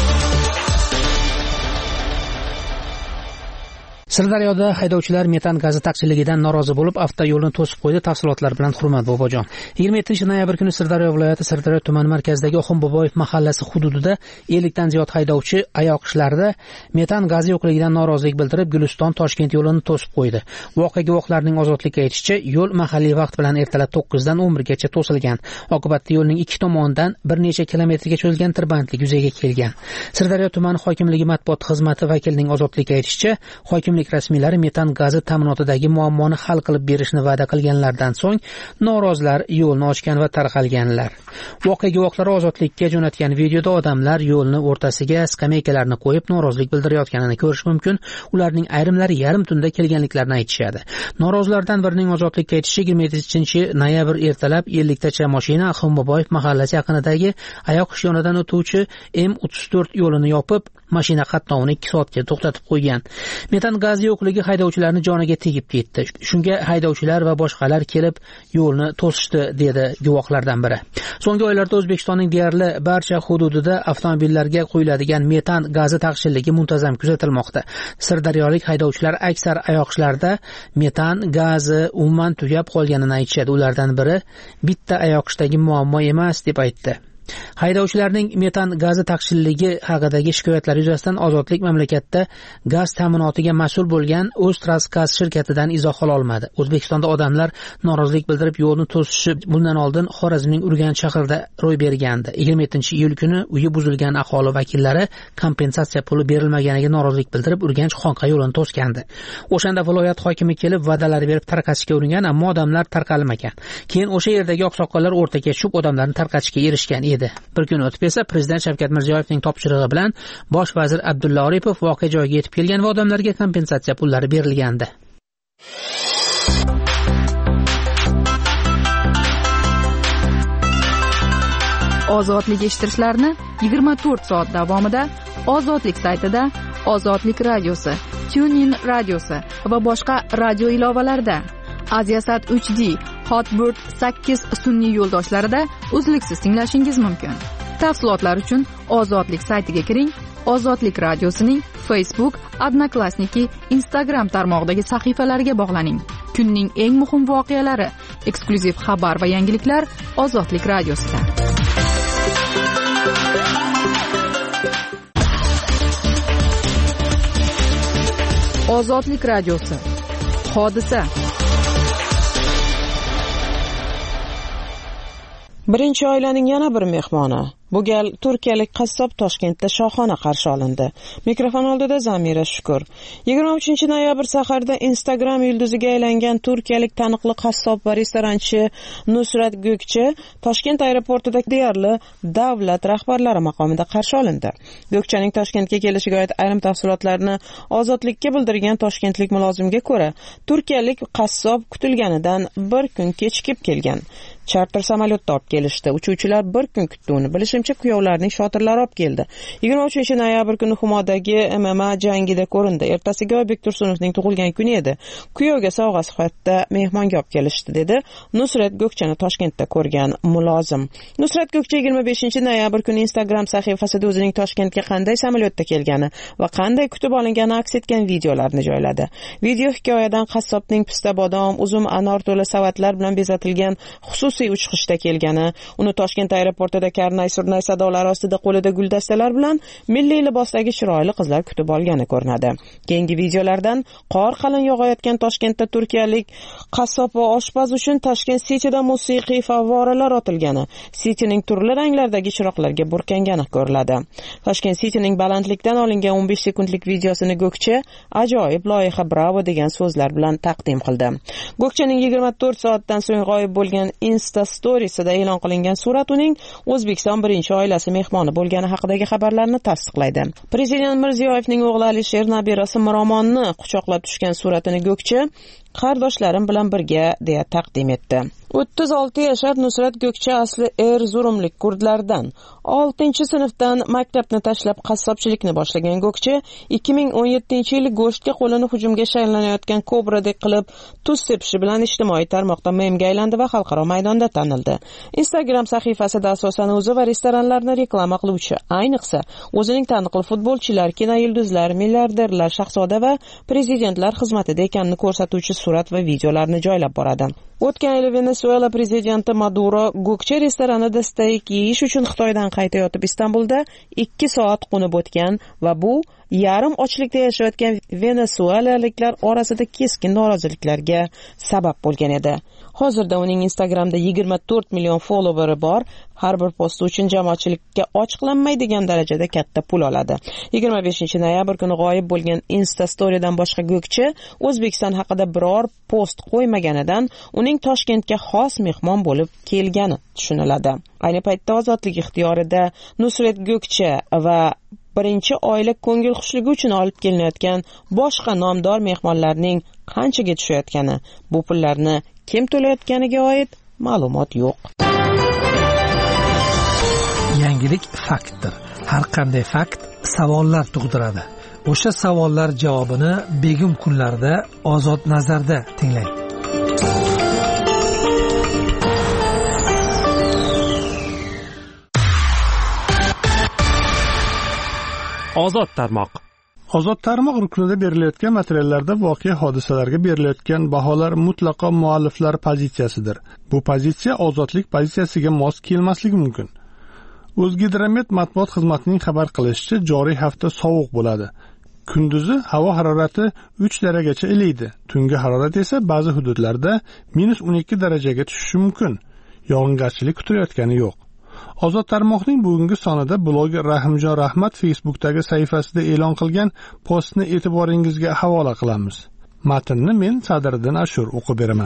S2: Sirdaryoda haydovchilar metan gazi taqchilligidan norozi bo'lib, avtoyo'lni to'sib qo'ydi. Tafsilotlar bilan Hurmat Bobojon. 27-noyabr kuni Sirdaryo viloyati Sirdaryo tumani markazidagi Oxun Boboyev mahallasi hududida 50 dan ziyod haydovchi oyoq ishlarida metan gazi yo'qligidan norozilik bildirib, Guliston-Toshkent yo'lini to'sib qo'ydi. Voqea guvohlarining ozodlikka aytishicha, yo'l mahalliy vaqt bilan ertalab 9 dan 11 gacha to'silgan. Oqibatda yo'lning ikki tomonidan bir necha kilometrga cho'zilgan tirbandlik yuzaga kelgan. Sirdaryo tumani hokimligi matbuot xizmati vakilining ozodlikka aytishicha, hokimlik rasmiylari metan gazi ta'minotidagi muammoni hal qilib berishni va'da qilganlardan so'ng norozilar yo'lni ochgan va tarqalganlar. Voqea guvohlari ozodlikka jo'natgan videoda odamlar yo'lni o'rtasiga skameykalarni qo'yib norozilik bildirayotganini ko'rish mumkin. Ularning ayrimlari yarim tunda kelganliklarini aytishadi. Norozilardan birining ozodlikka aytishicha, 27-noyabr ertalab 50 tacha mashina Oxun Boboyev mahallasi yaqinidagi oyoq ish yonidan o'tuvchi M34 yo'lini yopib, mashina qatnovini 2 soatga to'xtatib qo'ygan. Metan gazi yo'qligi haydovchilarni joniga tegib ketdi. Shunga haydovchilar va boshqalar kelib yo'lni to'sishdi, dedi guvohlardan biri. So'nggi oylarda O'zbekistonning deyarli barcha hududida avtomobillarga qo'yiladigan metan gazi taqchilligi muntazam kuzatilmoqda. Sirdaryolik haydovchilar aksar oyoq ishlarda metan gazi umuman tugab qolganini aytishadi. Ulardan biri bitta oyoq ishdagi muammo emas deb aytdi. Haydovchilarning metan gazi taqchilligi haqidagi shikoyatlari yuzasidan Ozodlik mamlakatda gaz ta'minotiga mas'ul bo'lgan O'ztransgaz shirkatidan izoh ola olmadi. O'zbekistonda odamlar norozilik bildirib yo'lni to'sishi bundan oldin Xorazmning Urganch shahrida ro'y bergandi. 27-iyul kuni uyi buzilgan aholi vakillari kompensatsiya puli berilmaganiga norozilik bildirib Urganch Xonqa yo'lini to'sgandi. O'shanda viloyat hokimi kelib va'dalar berib tarqatishga uringan, ammo odamlar tarqalmagan. Keyin o'sha yerdagi oqsoqollar o'rtaga tushib odamlarni tarqatishga erishgan edi. Bir kun o'tib esa Prezident Shavkat Mirziyoyevning topshirig'i bilan Bosh vazir Abdulla Aripov voqea joyiga yetib kelgan va odamlarga kompensatsiya pullari berilgandi.
S1: Ozodlik eshittirishlarni 24 soat davomida Ozodlik saytida, Ozodlik radiosi, TuneIn radiosi va boshqa radio ilovalarida, Aziasat 3D, Hotbird 8 sun'iy yo'ldoshlarida uzluksiz tinglashingiz mumkin. Tafsilotlar uchun Ozodlik saytiga kiring. Ozodlik radiosining Facebook, Odnoklassniki, Instagram tarmog'idagi sahifalariga bog'laning. Kunning eng muhim voqealari, eksklyuziv xabar va yangiliklar Ozodlik radiosida. Ozodlik radiosi. Hodisa.
S4: Birinchi oilaning yana bir mehmoni. Bu gal turkiyalik qassob Toshkentda shohona qarshi olindi. Mikrofon oldida Zamira Shukur. 23-noyabr saharda Instagram yulduziga aylangan turkiyalik taniqli qassob va restoranchi Nusrat Gökçe Toshkent aeroportida deyarli davlat rahbarlari maqomida qarshi olindi. Gökçening Toshkentga kelishiga oid ayrim tafsilotlarni Ozodlikka bildirgan toshkentlik mulozimga ko'ra, turkiyalik qassob kutilganidan bir kun kechikib kelgan. Charter samolyotda olib kelishdi. Uchuvchilar bir kun kutdi uni. Bilishimcha, kuyovlarning shotirlari olib keldi. 23-noyabr kuni Humodagi MMA jangida ko'rindi. Ertasiga Oybek Tursunovning tug'ilgan kuni edi. Kuyovga sovg'a sifatida mehmonga olib kelishdi, dedi Nusrat Gökçeni Toshkentda ko'rgan mulozim. Nusrat Gökçe 25-noyabr kuni Instagram sahifasida o'zining Toshkentga qanday samolyotda kelgani va qanday kutib olingani aks etgan videolarni joyladi. Video hikoyadan qassobning pista bodom, uzum, anor to'la savatlar bilan bezatilgan xususiy uchqishda kelgani, uni Toshkent aeroportida karnay-surnay sadolari ostida qo'lida guldastalar bilan milliy libosdagi chiroyli qizlar kutib olgani ko'rinadi. Keyingi videolardan qor qalin yog'ayotgan Toshkentda turkiyalik qassob va oshpaz uchun Toshkent City'da musiqiy favvoralar otilgani, City'ning turli ranglardagi chiroqlarga burkangani ko'riladi. Toshkent City'ning balandlikdan olingan 15 sekundlik videosini Gökçe ajoyib loyiha, bravo degan so'zlar bilan taqdim qildi. Gökçening 24 soatdan so'ng g'oyib bo'lgan Insta storiesida e'lon qilingan surat uning O'zbekiston birinchi oilasi mehmoni bo'lgani haqidagi xabarlarni tasdiqlaydi. Prezident Mirziyoyevning o'g'li Alisher nabirasi Miromonni quchoqlab tushgan suratini Go'kchi qardoshlarim bilan birga deya taqdim etdi. 36 yashar Nusrat Go'kchi asli Erzurumlik kurdlardan. 6-sinfdan maktabni tashlab qassobchilikni boshlagan Go'kchi 2017-yili go'shtga qo'lini hujumga shaylanayotgan kobradek qilib tuz sepishi bilan ijtimoiy tarmoqda memga aylandi va xalqaro maydonda tanildi. Instagram sahifasida asosan o'zi va restoranlarni reklama qiluvchi, ayniqsa o'zining taniqli futbolchilar, kino yulduzlar, milliarderlar, shahzoda va prezidentlar xizmatida ekanini ko'rsatuvchi surat va videolarni joylab boradi. O'tgan yili Venesuela prezidenti Maduro Go'kchi restoranida steak yeyish uchun Xitoydan qaytayotib Istanbulda 2 soat qo'nib o'tgan va bu yarim ochlikda yashayotgan venesuelaliklar orasida keskin noroziliklarga sabab bo'lgan edi. Hozirda uning Instagramda 24 million followeri bor. Har bir posti uchun jamoatchilikka ochiqlanmaydigan darajada katta pul oladi. 25-noyabr kuni g'oyib bo'lgan Insta storydan boshqa Go'kchi O'zbekiston haqida biror post qo'ymaganidan uning Toshkentga xos mehmon bo'lib kelgani tushuniladi. Ayni paytda ozodlik ixtiyorida Nusrat Go'kchi va birinchi oila ko'ngil xushligi uchun olib kelinayotgan boshqa nomdor mehmonlarning qanchaga tushayotgani, bu pullarni kim to'layotganiga oid ma'lumot yo'q.
S2: Yangilik faktdir. Har qanday fakt savollar tug'diradi. O'sha savollar javobini begim kunlarda Ozod nazarda tinglang.
S6: Ozod tarmoq.
S10: Ozod tarmoq ruknida berilayotgan materiallarda voqea hodisalarga berilayotgan baholar mutlaqo mualliflar pozitsiyasidir. Bu pozitsiya ozodlik pozitsiyasiga mos kelmasligi mumkin. O'zgidromet matbuot xizmatining xabar qilishicha, joriy hafta sovuq bo'ladi. Kunduzi havo harorati 3 darajagacha ilaydi. Tungi harorat esa ba'zi hududlarda -12 darajaga tushishi mumkin. Yog'ingarchilik kutilayotgani yo'q. Ozod tarmoqning bugungi sonida bloger Rahimjon Rahmat Facebookdagi sahifasida e'lon qilgan postni e'tiboringizga havola qilamiz. Matnni men Sadriddin Ashur o'qib beraman.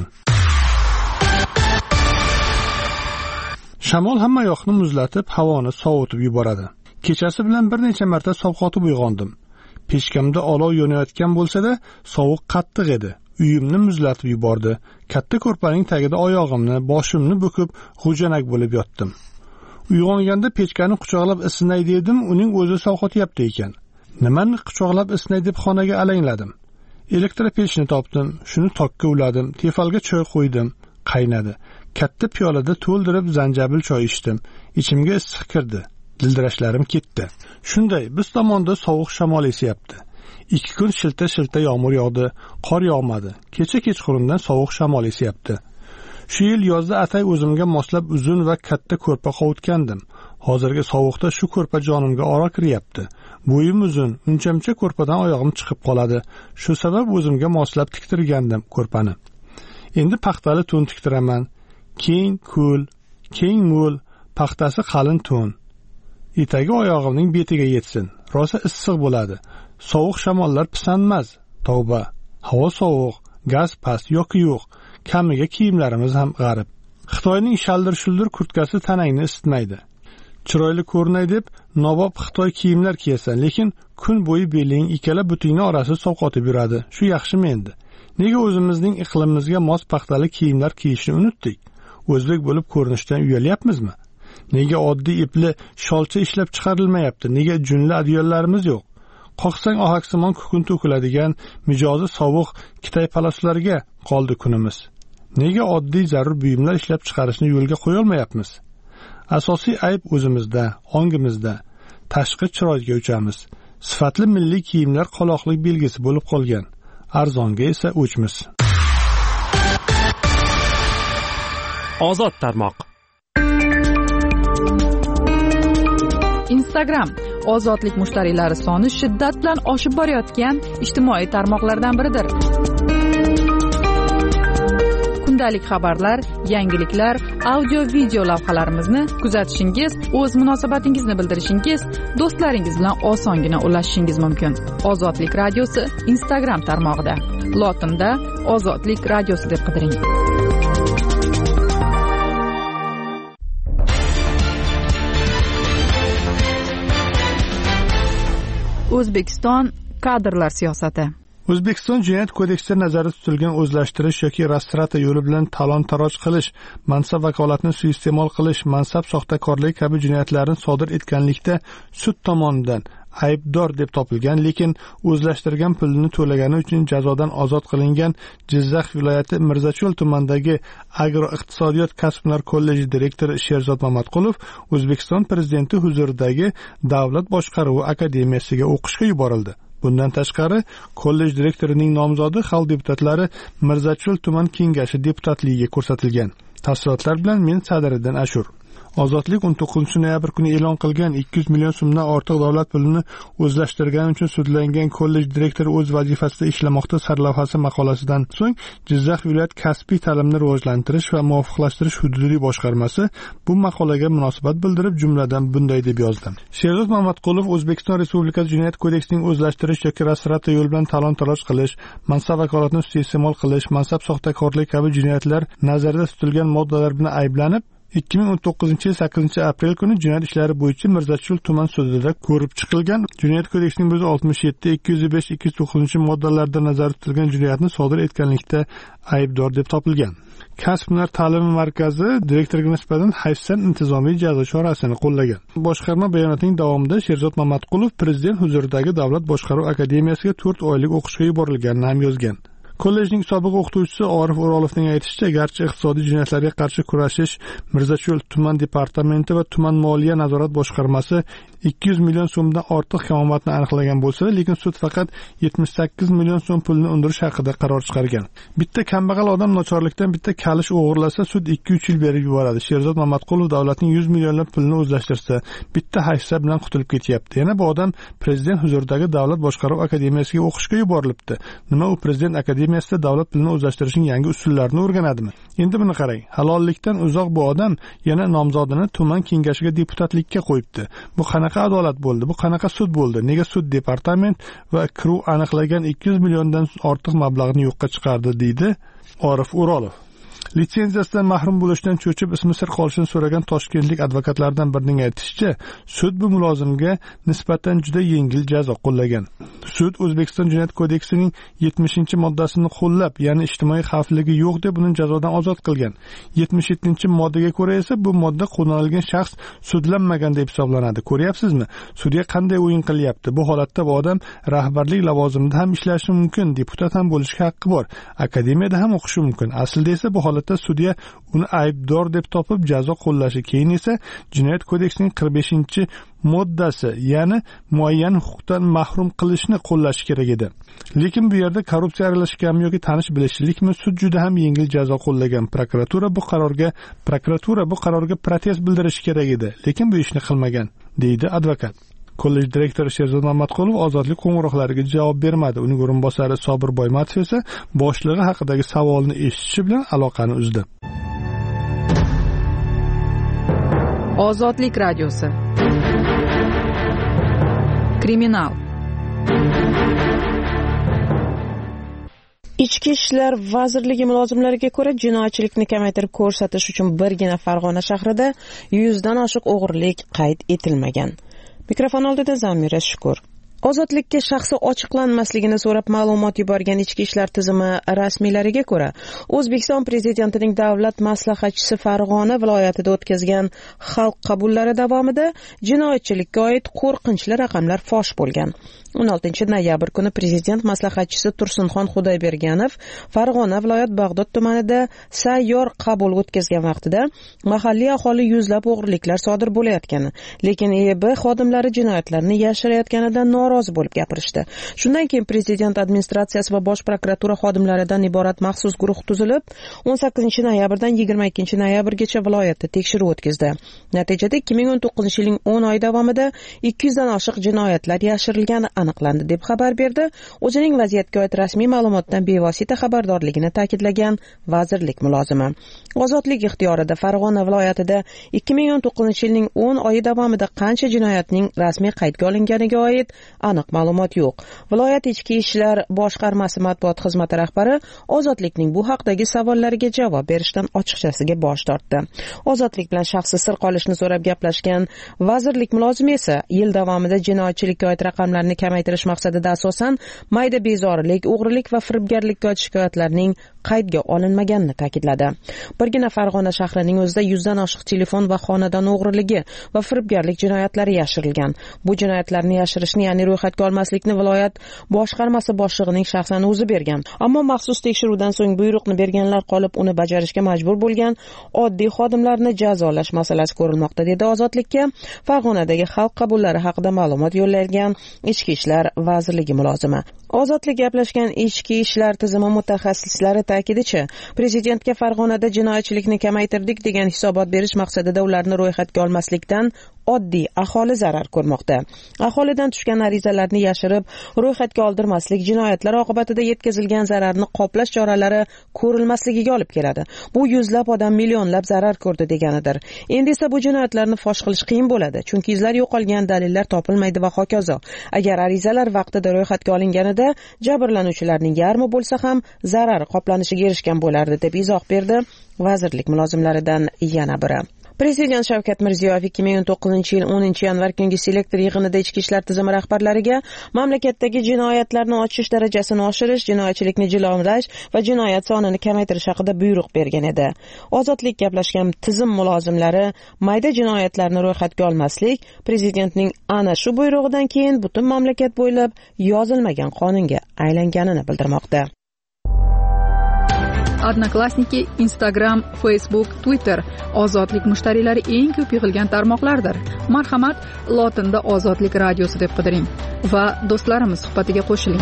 S10: Shamol hamma yoqni muzlatib, havoni sovutib yuboradi. Kechasi bilan bir necha marta sovqotib uyg'ondim. Peshkamda olov yonayotgan bo'lsa-da, sovuq qattiq edi. Uyimni muzlatib yubordi. Katta ko'rpaning tagida oyog'imni, boshimni bo'kib, g'ujanak bo'lib yotdim. Uyg'onganda pechkani quchoqlab isnay dedim, uning o'zi sovqotyapti ekan. Nimani quchoqlab isnay deb xonaga alangladim. Elektropechni topdim, shuni tokka uladim, tefalga choy qo'ydim, qaynadi. Katta piyolada to'ldirib zanjabil choy ichdim. Ichimga issiq kirdi. Dildirashlarim ketdi. Shunday, biz tomonda sovuq shamol esyapti. 2 kun shilta-shilta yomg'ir yog'di, qor yog'madi. Kecha kechqurundan sovuq shamol esyapti. Shu yil yozda atay o'zimga moslab uzun va katta ko'rpa qovutgandim. Hozirgi sovuqda shu ko'rpa jonimga oro kiryapti. Bo'yim uzun, unchamcha ko'rpadan oyog'im chiqib qoladi. Shu sabab o'zimga moslab tiktirgandim ko'rpani. Endi paxtali to'n tiktiraman. Keng ko'l, keng mo'l, paxtasi qalin to'n. Etagi oyog'imning betiga yetsin. Rosa issiq bo'ladi. Sovuq shamollar pisandmas. Tavba. Havo sovuq, gaz past yoki yo'q. Kamiga kiyimlarimiz ham g'arib. Xitoyning shaldir-shuldir kurtkasi tanangni isitmaydi. Chiroyli ko'rinay deb nobob Xitoy kiyimlar kiyasan, lekin kun bo'yi beling ikkala butingni orasi sovqotib yuradi. Shu yaxshimi endi? Nega o'zimizning iqlimimizga mos paxtali kiyimlar kiyishni unutdik? O'zbek bo'lib ko'rinishdan uyalyapmizmi? Nega oddiy ipli sholcha ishlab chiqarilmayapti? Nega junli adyollarimiz yo'q? Qoqsang ohaksimon kukun to'kiladigan mijozi sovuq Kitay paloslarga qoldi kunimiz. Nega oddiy zarur buyumlar ishlab chiqarishni yo'lga qo'ya olmayapmiz? Asosiy ayb o'zimizda, ongimizda. Tashqi chiroyga uchamiz. Sifatli milliy kiyimlar qoloqlik belgisi bo'lib qolgan. Arzonga esa o'chmiz.
S6: Ozod tarmoq.
S1: Instagram ozodlik mushtariylari soni shiddat bilan oshib borayotgan ijtimoiy tarmoqlardan biridir. Kundalik xabarlar, yangiliklar, audio-video lavhalarimizni kuzatishingiz, o'z munosabatingizni bildirishingiz, do'stlaringiz bilan osongina ulashishingiz mumkin. Ozodlik radiosi Instagram tarmog'ida. Lotinda Ozodlik radiosi deb qidiring. O'zbekiston kadrlar siyosati.
S10: O'zbekiston jinoyat kodeksida nazarda tutilgan o'zlashtirish yoki rastrata yo'li bilan talon-taroj qilish, mansab vakolatini suiiste'mol qilish, mansab soxtakorligi kabi jinoyatlarni sodir etganlikda sud tomonidan aybdor deb topilgan, lekin o'zlashtirgan pulini to'lagani uchun jazodan ozod qilingan Jizzax viloyati Mirzacho'l tumanidagi Agroiqtisodiyot kasb-hunar kolleji direktori Sherzod Mamatqulov O'zbekiston prezidenti huzuridagi Davlat boshqaruvi akademiyasiga o'qishga yuborildi. Bundan tashqari, kollej direktorining nomzodi xalq deputatlari Mirzacho'l tuman kengashi deputatligiga ko'rsatilgan. Tafsilotlar bilan men Sadiriddin Ashur. Ozodlik 19 noyabr kuni e'lon qilgan 200 million so'mdan ortiq davlat pulini o'zlashtirgani uchun sudlangan kollej direktori o'z vazifasida ishlamoqda sarlavhasi maqolasidan so'ng Jizzax viloyat kasbiy ta'limni rivojlantirish va muvofiqlashtirish hududiy boshqarmasi bu maqolaga munosabat bildirib jumladan bunday deb yozdi. Sherzod Mamatqulov O'zbekiston Respublikasi Jinoyat kodeksining o'zlashtirish yoki rastrata yo'li bilan talon-taroj qilish, mansab vakolatini suiiste'mol qilish, mansab soxtakorligi kabi jinoyatlar nazarda tutilgan moddalar bilan ayblanib 2019 yil 8 aprel kuni jinoyat ishlari bo'yicha Mirzacho'l tuman sudida ko'rib chiqilgan. Jinoyat kodeksining 167, 205, 209 moddalarida nazarda tutilgan jinoyatni sodir etganlikda aybdor deb topilgan. Kasb-hunar ta'limi markazi direktoriga nisbatan hayfsan intizomiy jazo chorasini qo'llagan. Boshqarma bayonotining davomida Sherzod Mamatqulov prezident huzuridagi Davlat boshqaruvi akademiyasiga 4 oylik o'qishga yuborilganini ham yozgan. Kollejning sobiq o'qituvchisi Orif O'rolovning aytishicha, garchi iqtisodiy jinoyatlarga qarshi kurashish Mirzacho'l tuman departamenti va tuman moliya nazorat boshqarmasi 200 million so'mdan ortiq kamomatni aniqlagan bo'lsa, lekin sud faqat 78 million so'm pulni undirish haqida qaror chiqargan. Bitta kambag'al odam nochorlikdan bitta kalish o'g'irlasa, sud 2-3 yil berib yuboradi. Sherzod Mamatqulov davlatning 100 millionlab pulini o'zlashtirsa, bitta hayfsa bilan qutulib ketyapti. Yana bu odam prezident huzuridagi Davlat boshqaruvi akademiyasiga o'qishga yuborilibdi. Nima u prezident akademiyasida davlat pulini o'zlashtirishning yangi usullarini o'rganadimi? Endi buni qarang. Halollikdan uzoq bu odam yana nomzodini tuman kengashiga deputatlikka qo'yibdi. Bu qanaqa adolat bo'ldi? Bu qanaqa sud bo'ldi? Nega sud departament va kiruv aniqlagan 200 milliondan ortiq mablag'ni yo'qqa chiqardi, deydi Orif O'rolov. Litsenziyasidan mahrum bo'lishdan cho'chib ismi sir qolishini so'ragan toshkentlik advokatlardan birining aytishicha, sud bu mulozimga nisbatan juda yengil jazo qo'llagan. Sud O'zbekiston Jinoyat kodeksining 70-moddasini qo'llab, ya'ni ijtimoiy xavfligi yo'q deb uni jazodan ozod qilgan. 77-moddaga ko'ra esa bu modda qo'llanilgan shaxs sudlanmagan deb hisoblanadi. Ko'ryapsizmi? Sudga qanday o'yin qilyapti? Bu holatda bu odam rahbarlik lavozimida ham ishlashi mumkin, deputat ham bo'lishga haqqi bor, akademiyada ham o'qishi mumkin. Aslida esa bu holatda sudya uni aybdor deb topib jazo qo'llashi, keyin esa Jinoyat kodeksining 45-moddasi, ya'ni muayyan huquqdan mahrum qilishni qo'llashi kerak edi. Lekin bu yerda korrupsiya aralashganmi yoki tanish bilishlikmi, sud juda ham yengil jazo qo'llagan. Prokuratura bu qarorga protest bildirishi kerak edi, lekin bu ishni qilmagan, deydi advokat. Kollej direktori Sherzod Mamatqulov ozodlik qo'ng'iroqlariga javob bermadi. Uning o'rinbosari Sobir Boymatov esa boshlig'i haqidagi savolni eshitishi bilan aloqani uzdi.
S1: Ozodlik radiosi. Kriminal.
S4: Ichki ishlar vazirligi mulozimlariga ko'ra, jinoyatchilikni kamaytirib ko'rsatish uchun birgina Farg'ona shahrida 100 dan oshiq o'g'rilik qayd etilmagan. Mikrofon oldida Zamira Shukur. Ozodlikka shaxsi ochiqlanmasligini so'rab ma'lumot yuborgan ichki ishlar tizimi rasmiylariga ko'ra, O'zbekiston prezidentining davlat maslahatchisi Farg'ona viloyatida o'tkazgan xalq qabullari davomida jinoyatchilikka oid qo'rqinchli raqamlar fosh bo'lgan. 16 noyabr kuni prezident maslahatchisi Tursunxon Xudoyberganov Farg'ona viloyat Bag'dod tumanida sayyor qabul o'tkazgan vaqtida mahalliy aholi yuzlab o'g'riliklar sodir bo'layotgani, lekin EB xodimlari jinoyatlarni yashirayotganidan norozi bo'lib gapirishdi. Shundan keyin prezident administratsiyasi va bosh prokuratura xodimlaridan iborat maxsus guruh tuzilib, 18 noyabrdan 22 noyabrgacha viloyatda tekshiruv o'tkazdi. Natijada 2019 yilning 10 oy davomida 200 dan oshiq jinoyatlar yashirilgani aniqlandi deb xabar berdi. O'zining vaziyatga oid rasmiy ma'lumotdan bevosita xabardorligini ta'kidlagan vazirlik mulozimi. Ozodlik ixtiyorida Farg'ona viloyatida 2019 yilning 10 oyi davomida qancha jinoyatning rasmiy qaydga olinganiga oid aniq ma'lumot yo'q. Viloyat ichki ishlar boshqarmasi matbuot xizmati rahbari Ozodlikning bu haqdagi savollariga javob berishdan ochiqchasiga bosh tortdi. Ozodlik bilan shaxsiy sir qolishni so'rab gaplashgan vazirlik mulozimi esa yil davomida jinoyatchilikka oid raqamlarni kamaytirish maqsadida asosan mayda bezorilik, o'g'rilik va firibgarlikka oid shikoyatlarning qaydga olinmaganini ta'kidladi. Birgina Farg'ona shahrining o'zida 100 dan oshiq telefon va xonadon o'g'riligi va firibgarlik jinoyatlari yashirilgan. Bu jinoyatlarni yashirishni, ya'ni ro'yxatga olmaslikni viloyat boshqarmasi boshlig'ining shaxsan o'zi bergan. Ammo maxsus tekshiruvdan so'ng buyruqni berganlar qolib, uni bajarishga majbur bo'lgan oddiy xodimlarni jazolash masalasi ko'rilmoqda, dedi Ozodlikka Farg'onadagi xalq qabullari haqida ma'lumot yo'llagan Ichki ishlar vazirligi mulozimi. Ozodlik gaplashgan ichki ishlar tizimi mutaxassislari ta'kidicha, prezidentga Farg'onada jinoyatchilikni kamaytirdik degan hisobot berish maqsadida ularni ro'yxatga olmaslikdan oddiy aholi zarar ko'rmoqda. Aholidan tushgan arizalarni yashirib, ro'yxatga oldirmaslik jinoyatlar oqibatida yetkazilgan zararni qoplash choralari ko'rilmasligiga olib keladi. Bu yuzlab odam millionlab zarar ko'rdi deganidir. Endi esa bu jinoyatlarni fosh qilish qiyin bo'ladi, chunki izlar yo'qolgan, dalillar topilmaydi va hokazo. Agar arizalar vaqtida ro'yxatga olinganida jabrlanuvchilarning yarmi bo'lsa ham zarar qoplanishiga erishgan bo'lardi, deb izoh berdi vazirlik mulozimlaridan yana biri. Prezident Shavkat Mirziyoyev 2019-yil 10-yanvar kungi selektor yig'inida ichki ishlar tizimi rahbarlariga mamlakatdagi jinoyatlarni ochish darajasini oshirish, jinoyatchilikni jilovlash va jinoyat sonini kamaytirish haqida buyruq bergan edi. Ozodlik gaplashgan tizim mulozimlari mayda jinoyatlarni ro'yxatga olmaslik prezidentning ana shu buyrug'idan keyin butun mamlakat bo'ylab yozilmagan qonunga aylanganini bildirmoqda.
S1: Odnoklassniki, Instagram, Facebook, Twitter Ozodlik mushtariylari eng ko'p yig'ilgan tarmoqlardir. Marhamat, lotinda Ozodlik radiosi deb qidiring va do'stlarimiz suhbatiga qo'shiling.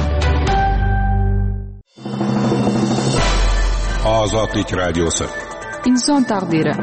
S3: Ozodlik radiosi.
S1: Inson taqdiri.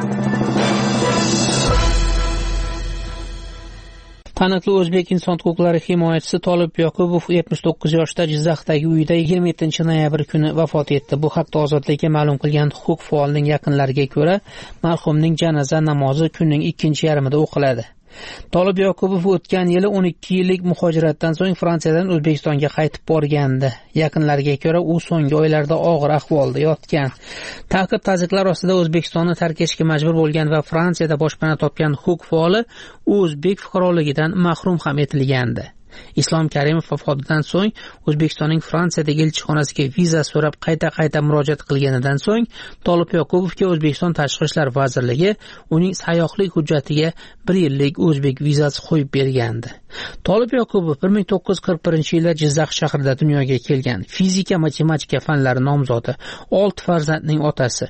S2: Taniqli o'zbek inson huquqlari himoyachisi Tolib Yoqubov 79 yoshda Jizzaxdagi uyida 27-noyabr kuni vafot etdi. Bu haqda Ozodlikka ma'lum qilgan huquq faolining yaqinlariga ko'ra, marhumning janoza namozi kunning 2-yarmida o'qiladi. Tolib Yoqubov o'tgan yili 12 yillik muhojiratdan so'ng Fransiyadan O'zbekistonga qaytib borgandi. Yaqinlariga ko'ra, u so'nggi oylarda og'ir ahvolda yotgan. Ta'qib-taziqlar ostida O'zbekistonni tark etishga majbur bo'lgan va Fransiyada boshpana topgan huquq faoli o'zbek fuqaroligidan mahrum ham etilgandi. Islom Karimov vafotidan so'ng O'zbekistonning Fransiyadagi elchixonasiga viza so'rab qayta murojaat qilganidan so'ng Tolib Yoqubovga O'zbekiston Tashqi ishlar vazirligi uning sayyohlik hujjatiga 1 yillik o'zbek vizasi qo'yib bergandi. Tolib Yoqubov 1941-yilda Jizzax shahrida dunyoga kelgan. Fizika, matematika fanlari nomzodi, 6 farzandning otasi.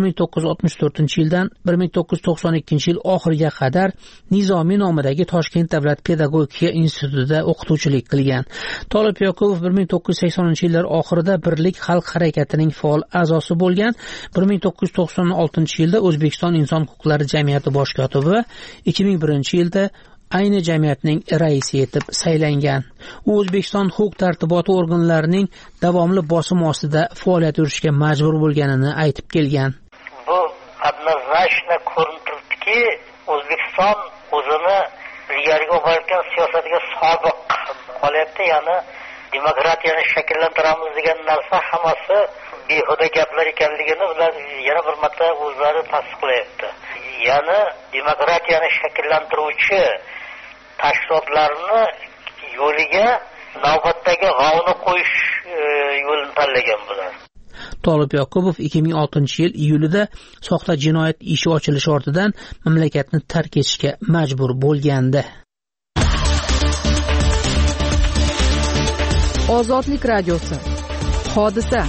S2: 1964-yildan 1992-yil oxiriga qadar Nizomiy nomidagi Toshkent davlat pedagogika institutida o'qituvchilik qilgan. Tolib Yoqubov 1980-yillar oxirida Birlik xalq harakatining faol a'zosi bo'lgan. 1996-yilda O'zbekiston inson huquqlari jamiyati bosh kotibi va 2001-yilda ayni jamiyatning raisi etib saylangan. U O'zbekiston huquq tartiboti organlarining davomli bosim ostida faoliyat yuritishga majbur bo'lganini aytib kelgan.
S14: Bu однозначно ko'rinib turibdiki, O'zbekiston o'zini ilgariga olib borayotgan siyosatiga sobiq qolyapti, ya'ni demokratiyani shakllantiramiz degan narsa hammasi behuda gaplar ekanligini ular yana bir marta o'zlari tasdiqlayapti. Ya'ni demokratiyani shakllantiruvchi tashkilotlarni yo'liga navbatdagi g'ovni qo'yish yo'lini tanlagan bular.
S2: Tolib Yoqubov 2006-yil iyulida soxta jinoyat ishi ochilishi ortidan mamlakatni tark etishga majbur bo'lgandi.
S1: Ozodlik radiosi. Hodisa.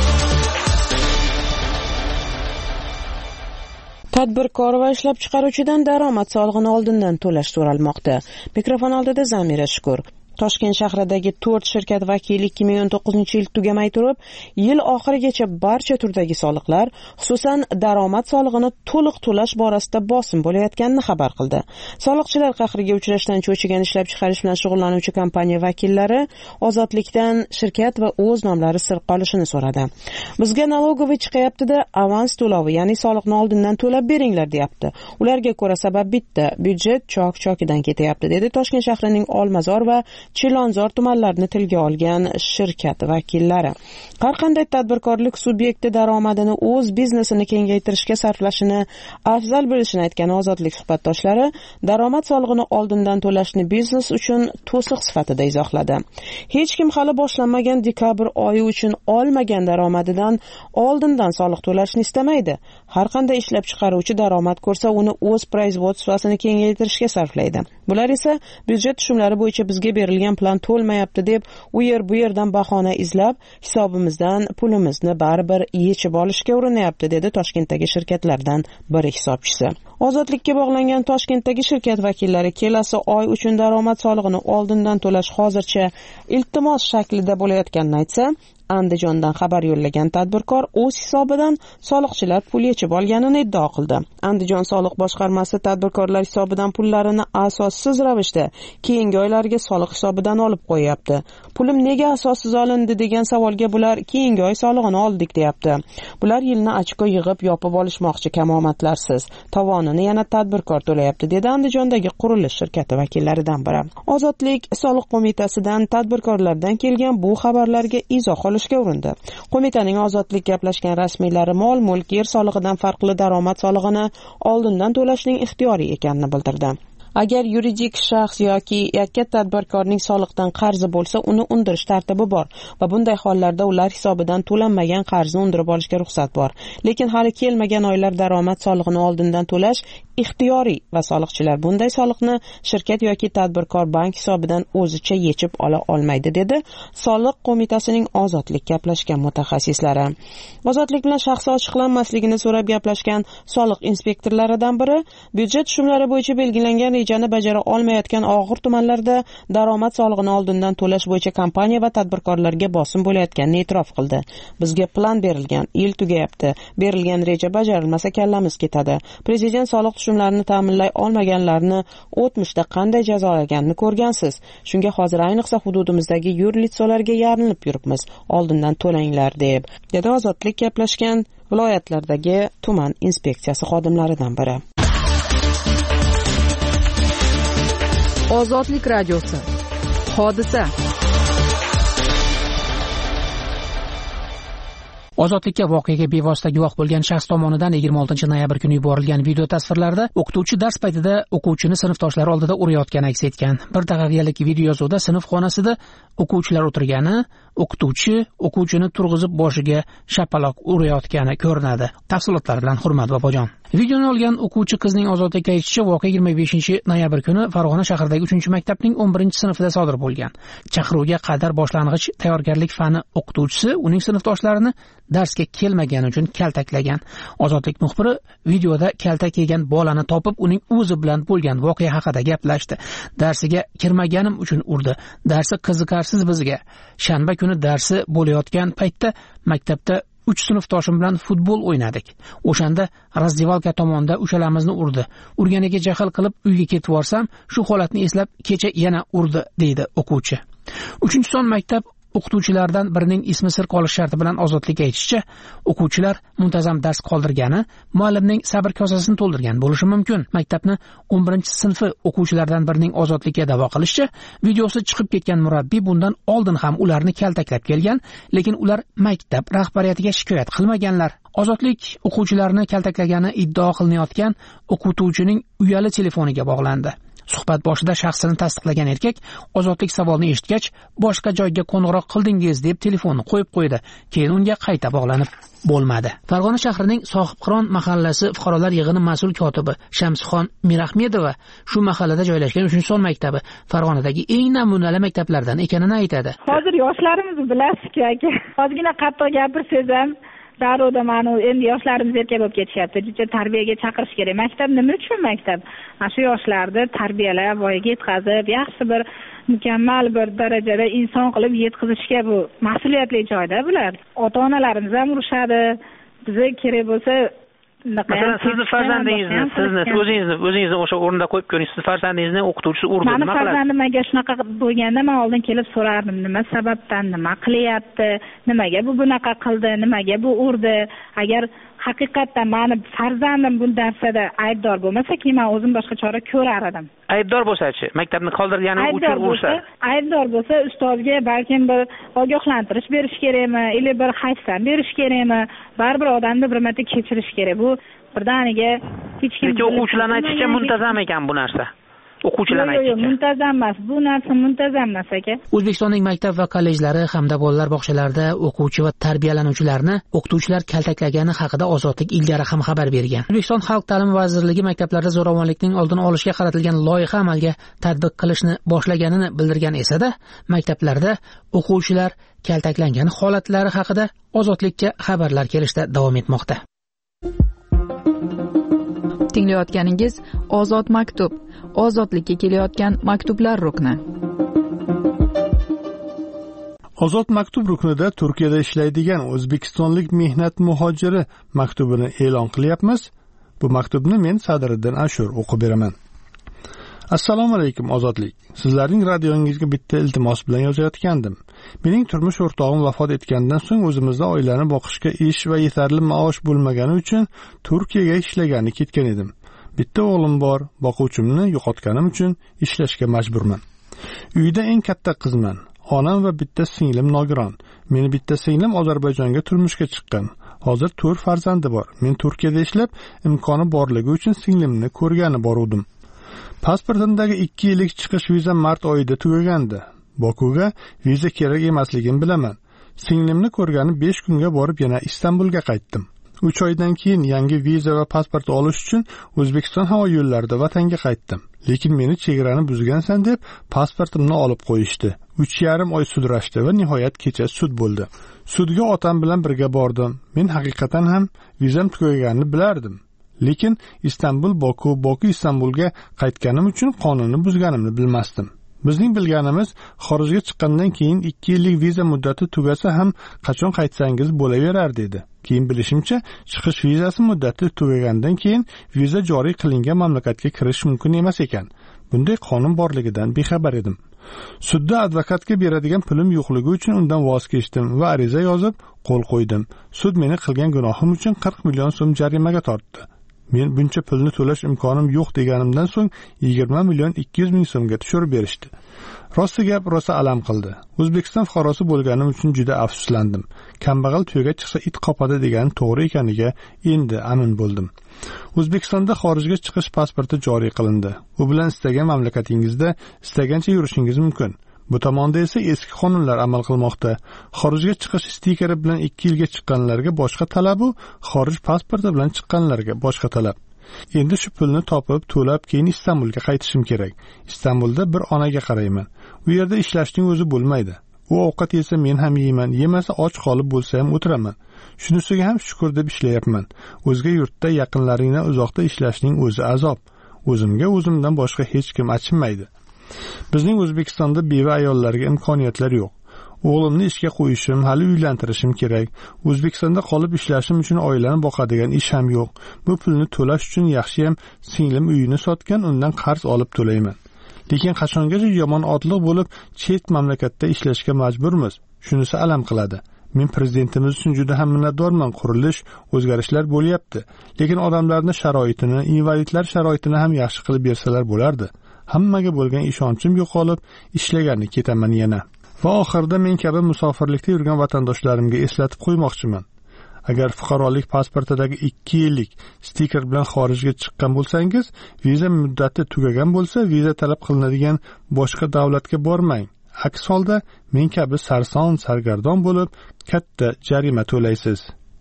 S4: Tadbirkor va ishlab chiqaruvchidan daromad solig'ini oldindan to'lash so'ralmoqda. Mikrofon oldida Zamira Shukur. Toshkent shahridagi 4 shirkat vakili 2019-yil tugamay turib, yil oxirigacha barcha turdagi soliqlar, xususan daromad solig'ini to'liq to'lash borasida bosim bo'layotganini xabar qildi. Soliqchilar qahriga uchrashdan cho'chigan ishlab chiqarish bilan shug'ullanuvchi kompaniya vakillari Ozodlikdan shirkat va o'z nomlari sir qolishini so'radi. Bizga налоговый chiqayapti-da, avans to'lovi, ya'ni soliqni oldindan to'lab beringlar, deyapti. Ularga ko'ra sabab bitta, byudjet chok-chokidan ketyapti, dedi Toshkent shahrining Olmazor va Chilonzor tumanlarini tilga olgan shirkat vakillari. Har qanday tadbirkorlik subyekti daromadini o'z biznesini kengaytirishga sarflashini afzal bilishini aytgan ozodlik suhbatdoshlari daromad solig'ini oldindan to'lashni biznes uchun to'siq sifatida izohladi. Hech kim hali boshlanmagan dekabr oyi uchun olmagan daromadidan oldindan soliq to'lashni istamaydi. Har qanday ishlab chiqaruvchi daromad ko'rsa, uni o'z производствосini kengaytirishga sarflaydi. Bular esa byudjet tushumlari bo'yicha bizga berilgan plan to'lmayapti deb u yer bu yerdan bahona izlab, hisobimizdan pulimizni baribir yechib olishga urinyapti, dedi Toshkentdagi shirkatlardan biri hisobchisi. Ozodlikka bog'langan Toshkentdagi shirkat vakillari kelasi oy uchun daromad solig'ini oldindan to'lash hozircha iltimos shaklida bo'layotganini aytsa, Andijondan xabar yo'llagan tadbirkor o'z hisobidan soliqchilar pul yechib olganini iddao qildi. Andijon soliq boshqarmasi tadbirkorlar hisobidan pullarini asossiz ravishda keyingi oylarga soliq hisobidan olib qo'yapti. Pulim nega asossiz olindi degan savolga bular keyingi oy solig'ini oldik deyapti. Bular yilni ochko yig'ib yopib olishmoqchi, kamomatlarsiz. Tovonini yana tadbirkor to'layapti, dedi Andijondagi qurilish shirkati vakillaridan biri. Ozodlik soliq qo'mitasidan tadbirkorlardan kelgan bu xabarlarga izoh olishga urindi. Qo'mitaning ozodlik gaplashgan rasmiylari mol-mulk, yer solig'idan farqli daromad solig'ini oldindan to'lashning ixtiyoriy ekanini bildirdi. Agar yuridik shaxs yoki yakka tadbirkorning soliqdan qarzi bo'lsa, uni undirish tartibi bor va bunday hollarda ular hisobidan to'lanmagan qarzni undirib olishga ruxsat bor. Lekin hali kelmagan oylar daromad solig'ini oldindan to'lash ixtiyoriy va soliqchilar bunday soliqni shirkat yoki tadbirkor bank hisobidan o'zicha yechib ola olmaydi, dedi soliq qo'mitasining ozodlik gaplashgan mutaxassislari. Ozodlik bilan shaxsi ochiqlanmasligini so'rab gaplashgan soliq inspektorlaridan biri byudjet tushumlari bo'yicha belgilangan rejani bajara olmayotgan og'ir tumanlarda daromad solig'ini oldindan to'lash bo'yicha kompaniya va tadbirkorlarga bosim bo'layotganini e'tirof qildi. Bizga plan berilgan, yil tugayapti, berilgan reja bajarilmasa kallamiz ketadi. Prezident soliq tushumlarini ta'minlay olmaganlarni o'tmishda qanday jazolaganini ko'rgansiz. Shunga hozir ayniqsa hududimizdagi yurlitsolarga yarinib yuribmiz. Oldindan to'langlar deb, dedi ozodlik gaplashgan viloyatlardagi tuman inspeksiyasi xodimlaridan biri.
S1: Ozodlik radiosi. Hodisa.
S2: Ozodlikka voqeaga bevosita guvoh bo'lgan shaxs tomonidan 26 noyabr kuni yuborilgan video tasvirlarda o'qituvchi dars paytida o'quvchini sinfdoshlari oldida urayotgani aks etgan. Bir daqiqalik video yozuvda sinf xonasida o'quvchilar o'tirgani, o'quvchini turg'izib boshiga shapaloq urayotgani ko'rinadi. Tafsilotlar bilan Hurmat Bobojon. Videoni olgan o'quvchi qizning ozodlikka aytishicha, voqea 25 noyabr kuni Farg'ona shahridagi 3-maktabning 11-sinfida sodir bo'lgan. Chaqiruvga qadar boshlang'ich tayyorgarlik fani o'qituvchisi uning sinfdoshlarini darsga kelmagani uchun kaltaklagan. Ozodlik muxbiri videoda kaltak yegan bolani topib, uning o'zi bilan bo'lgan voqea haqida gaplashdi. Darsiga kirmaganim uchun urdi. Darsi qiziqarsiz bizga. Shanba kuni darsi bo'layotgan paytda maktabda 3 sinfdoshim bilan futbol o'ynadik. O'shanda razdevalka tomonda uchalamizni urdi. Urganiga jahl qilib uyga ketib borsam, shu holatni eslab kecha yana urdi, deydi o'quvchi. 3-son maktab o'qituvchilaridan birining ismi sir qolish sharti bilan ozodlikka aytishicha, o'quvchilar muntazam dars qoldirgani, muallimning sabr kosasini to'ldirgan bo'lishi mumkin. Maktabni 11-sinfi o'quvchilaridan birining ozodlikka da'vo qilishicha, videosi chiqib ketgan murabbiy bundan oldin ham ularni kaltaklab kelgan, lekin ular maktab rahbariyatiga shikoyat qilmaganlar. Ozodlik o'quvchilarni kaltaklagani iddao qilinayotgan o'qituvchining uyali telefoniga bog'landi. Suhbat boshida shaxsini tasdiqlagan erkak ozodlik savolini eshitgach, boshqa joyga qo'ng'iroq qildingiz deb telefonni qo'yib qo'ydi. Keyin unga qayta bog'lanib bo'lmadi. Farg'ona shahrining Sohibqiron mahallasi fuqarolar yig'ini mas'ul kotibi Shamsixon Mirahmedova shu mahallada joylashgan 3-son maktabi Farg'onadagi eng namunali maktablardan ekanini aytadi.
S15: Hozir yoshlarimizni bilasiz-ku aka. Ozgina qattiq gapirsangiz ham darrov mana endi yoshlarimiz erkak bo'lib ketishyapti. Juda tarbiyaga chaqirish kerak. Maktab nima uchun maktab? Mana shu yoshlarni tarbiyalab, voyaga yetkazib, yaxshi bir mukammal bir darajada inson qilib yetkazishga bu mas'uliyatli joyda bular. Ota-onalarimiz ham urushadi. Bizga kerak bo'lsa
S8: masalan sizni farzandingizni o'zingizni o'sha o'rinda qo'yib ko'ring. Siz farzandingizni o'qituvchisi urdi, nima qiladi?
S15: Meni farzandim agar shunaqa bo'lganda men oldin kelib so'rardim, nima sababdan, nima qilyapti, nimaga bu bunaqa qildi, nimaga bu urdi. Agar haqiqatdan mani farzandim bu narsada aybdor bo'lmasa, keyin men o'zim boshqa chora ko'rar edim.
S8: Aybdor bo'lsa-chi, maktabni qoldirgani uchun ursa?
S15: Aybdor bo'lsa, ustozga balkim bir ogohlantirish berish kerakmi, yoki bir hayfsan berish kerakmi? Baribir odamni bir marta kechirish kerak. Bu birdaniga hech kim.
S8: Lekin o'quvchilarning aytishicha muntazam ekan bu narsa. O'quvchilar aytishicha.
S15: Yo'q, muntazam emas. Bu narsa muntazam emas aka.
S2: O'zbekistonning maktab va kollejlari hamda bolalar bog'chalarida o'quvchi va tarbiyalanuvchilarni o'qituvchilar kaltaklagani haqida Ozodlik ilgari ham xabar bergan. O'zbekiston Xalq ta'limi vazirligi maktablarda zo'ravonlikning oldini olishga qaratilgan loyiha amalga tatbiq qilishni boshlaganini bildirgan esa-da, maktablarda o'quvchilar kaltaklangani holatlari haqida Ozodlikka xabarlar kelishda davom etmoqda.
S1: Tinglayotganingiz Ozod maktub, ozodlikka kelayotgan maktublar rukni.
S10: Ozod maktub ruknida Turkiyada ishlaydigan o'zbekistonlik mehnat muhojiri maktubini e'lon qilyapmiz. Bu maktubni men Sadriddin Ashur o'qib beraman. Assalomu alaykum Ozodlik. Sizlarning radiongizga bitta iltimos bilan yozayotgandim. Mening turmush o'rtog'im vafot etgandan so'ng o'zimizda oilani boqishga ish va yetarli maosh bo'lmagani uchun Turkiyaga ishlagani ketgan edim. Bitta o'g'lim bor, boquvchimni yo'qotganim uchun ishlashga majburman. Uyda eng katta qizman. Onam va bitta singlim nogiron. Meni bitta singlim Ozarbayjonga turmushga chiqqan. Hozir 4 farzandi bor. Men Turkiyada ishlab, imkoni borligi uchun singlimni ko'rgani boruvdim. Pasportimdagi 2 yillik chiqish viza mart oyida tugagandi. Bokuga viza kerak emasligini bilaman. Singlimni ko'rgani 5 kunga borib yana Istanbulga qaytdim. 3 oydan keyin yangi viza va pasport olish uchun O'zbekiston havo yo'llarida vatanga qaytdim. Lekin meni chegarani buzgansan deb pasportimni olib qo'yishdi. 3,5 oy sudrashdi va nihoyat kecha sud bo'ldi. Sudga otam bilan birga bordim. Men haqiqatan ham vizam tugaganini bilardim. Lekin Istanbul Boku Istanbulga qaytganim uchun qonunni buzganimni bilmasdim. Bizning bilganimiz xorijga chiqqandan keyin 2 yillik viza muddati tugasa ham qachon qaytsangiz bo'laverar dedi. Keyin bilishimcha, chiqish vizasi muddati tugagandan keyin viza joriy qilingan mamlakatga kirish mumkin emas ekan. Bunday qonun borligidan bexabar edim. Sudda advokatga beradigan pulim yo'qligi uchun undan voz kechdim va ariza yozib qo'l qo'ydim. Sud meni qilgan gunohim uchun 40 million so'm jarimaga tortdi. Men buncha pulni to'lash imkonim yo'q deganimdan so'ng 20 million 200 ming so'mga tushirib berishdi. Rosti gap rosa alam qildi. O'zbekiston fuqarosi bo'lganim uchun juda afsuslandim. Kambag'al tuyaga chiqsa it qopadi degani to'g'ri ekaniga endi amin bo'ldim. O'zbekistonda xorijga chiqish pasporti joriy qilindi. U bilan istagan mamlakatingizda istagancha yurishingiz mumkin. Bu tomonda esa eski qonunlar amal qilmoqda. Xorijga chiqish stikeri bilan 2 yilga chiqqanlarga boshqa talab, xorij pasporti bilan chiqqanlarga boshqa talab. Endi shu pulni topib, to'lab, keyin Istanbulga qaytishim kerak. Istanbulda bir onaga qarayman. U yerda ishlashning o'zi bo'lmaydi. U ovqat yesa men ham yeyman, yemasa och qolib bo'lsa ham o'tiraman. Shunisiga ham shukur deb ishlayapman. O'zga yurtda yaqinlaringdan uzoqda ishlashning o'zi azob. O'zimga o'zimdan boshqa hech kim achinmaydi. Bizning O'zbekistonda beva ayollarga imkoniyatlar yo'q. O'g'limni ishga qo'yishim, hali uylantirishim kerak. O'zbekistonda qolib ishlashim uchun oilani boqadigan ish ham yo'q. Bu pulni to'lash uchun yaxshi ham singlim uyini sotgan, undan qarz olib to'layman. Lekin qachongacha yomon otliq bo'lib chet mamlakatda ishlashga majburmiz. Shunisi alam qiladi. Men prezidentimiz uchun juda ham minnatdorman. Qurilish, o'zgarishlar bo'lyapti. Lekin odamlarning sharoitini, invalidlar sharoitini ham yaxshi qilib bersalar bo'lardi. Hammaga bo'lgan ishonchim yo'qolib, ishlaganni ketaman yana. Va oxirida men kabi musofirlikda yurgan vatandoshlarimga eslatib qo'ymoqchiman. Agar fuqarolik pasportidagi 2 yillik stiker bilan xorijga chiqqan bo'lsangiz, viza muddati tugagan bo'lsa, viza talab qilinadigan boshqa davlatga bormang. Aks holda men kabi sarson, sargardon bo'lib, katta jarima to'laysiz.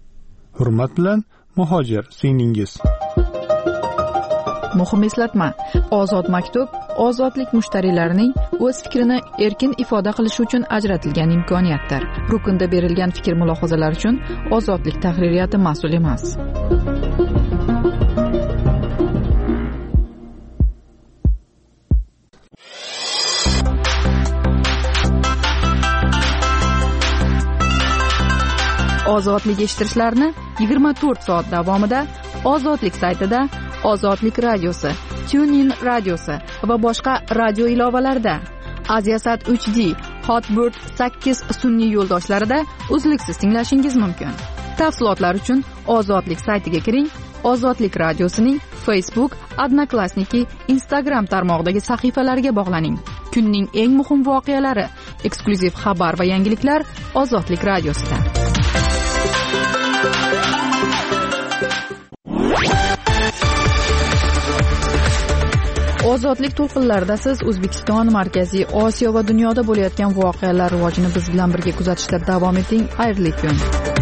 S10: Hurmat bilan, muhojir singlingiz.
S1: Muhim eslatma: Ozod maktub ozodlik mushtariylarining o'z fikrini erkin ifoda qilishi uchun ajratilgan imkoniyatdir. Rukunda berilgan fikr-mulohazalar uchun Ozodlik tahririyati mas'ul emas. Ozodlik eshittirishlarini 24 soat davomida Ozodlik saytida, Ozodlik radiosi, TuneIn radiosi va boshqa radio ilovalarida, Aziasat 3D, Hotbird 8 sun'iy yo'ldoshlarida uzluksiz tinglashingiz mumkin. Tafsilotlar uchun Ozodlik saytiga kiring. Ozodlik radiosining Facebook, Odnoklassniki, Instagram tarmog'idagi sahifalariga bog'laning. Kunning eng muhim voqealari, eksklyuziv xabar va yangiliklar Ozodlik radiosida. Ozodlik to'lqinlarida siz O'zbekiston, Markaziy Osiyo va dunyoda bo'layotgan voqealar rivojini biz bilan birga kuzatishda davom eting. Xayrli kun.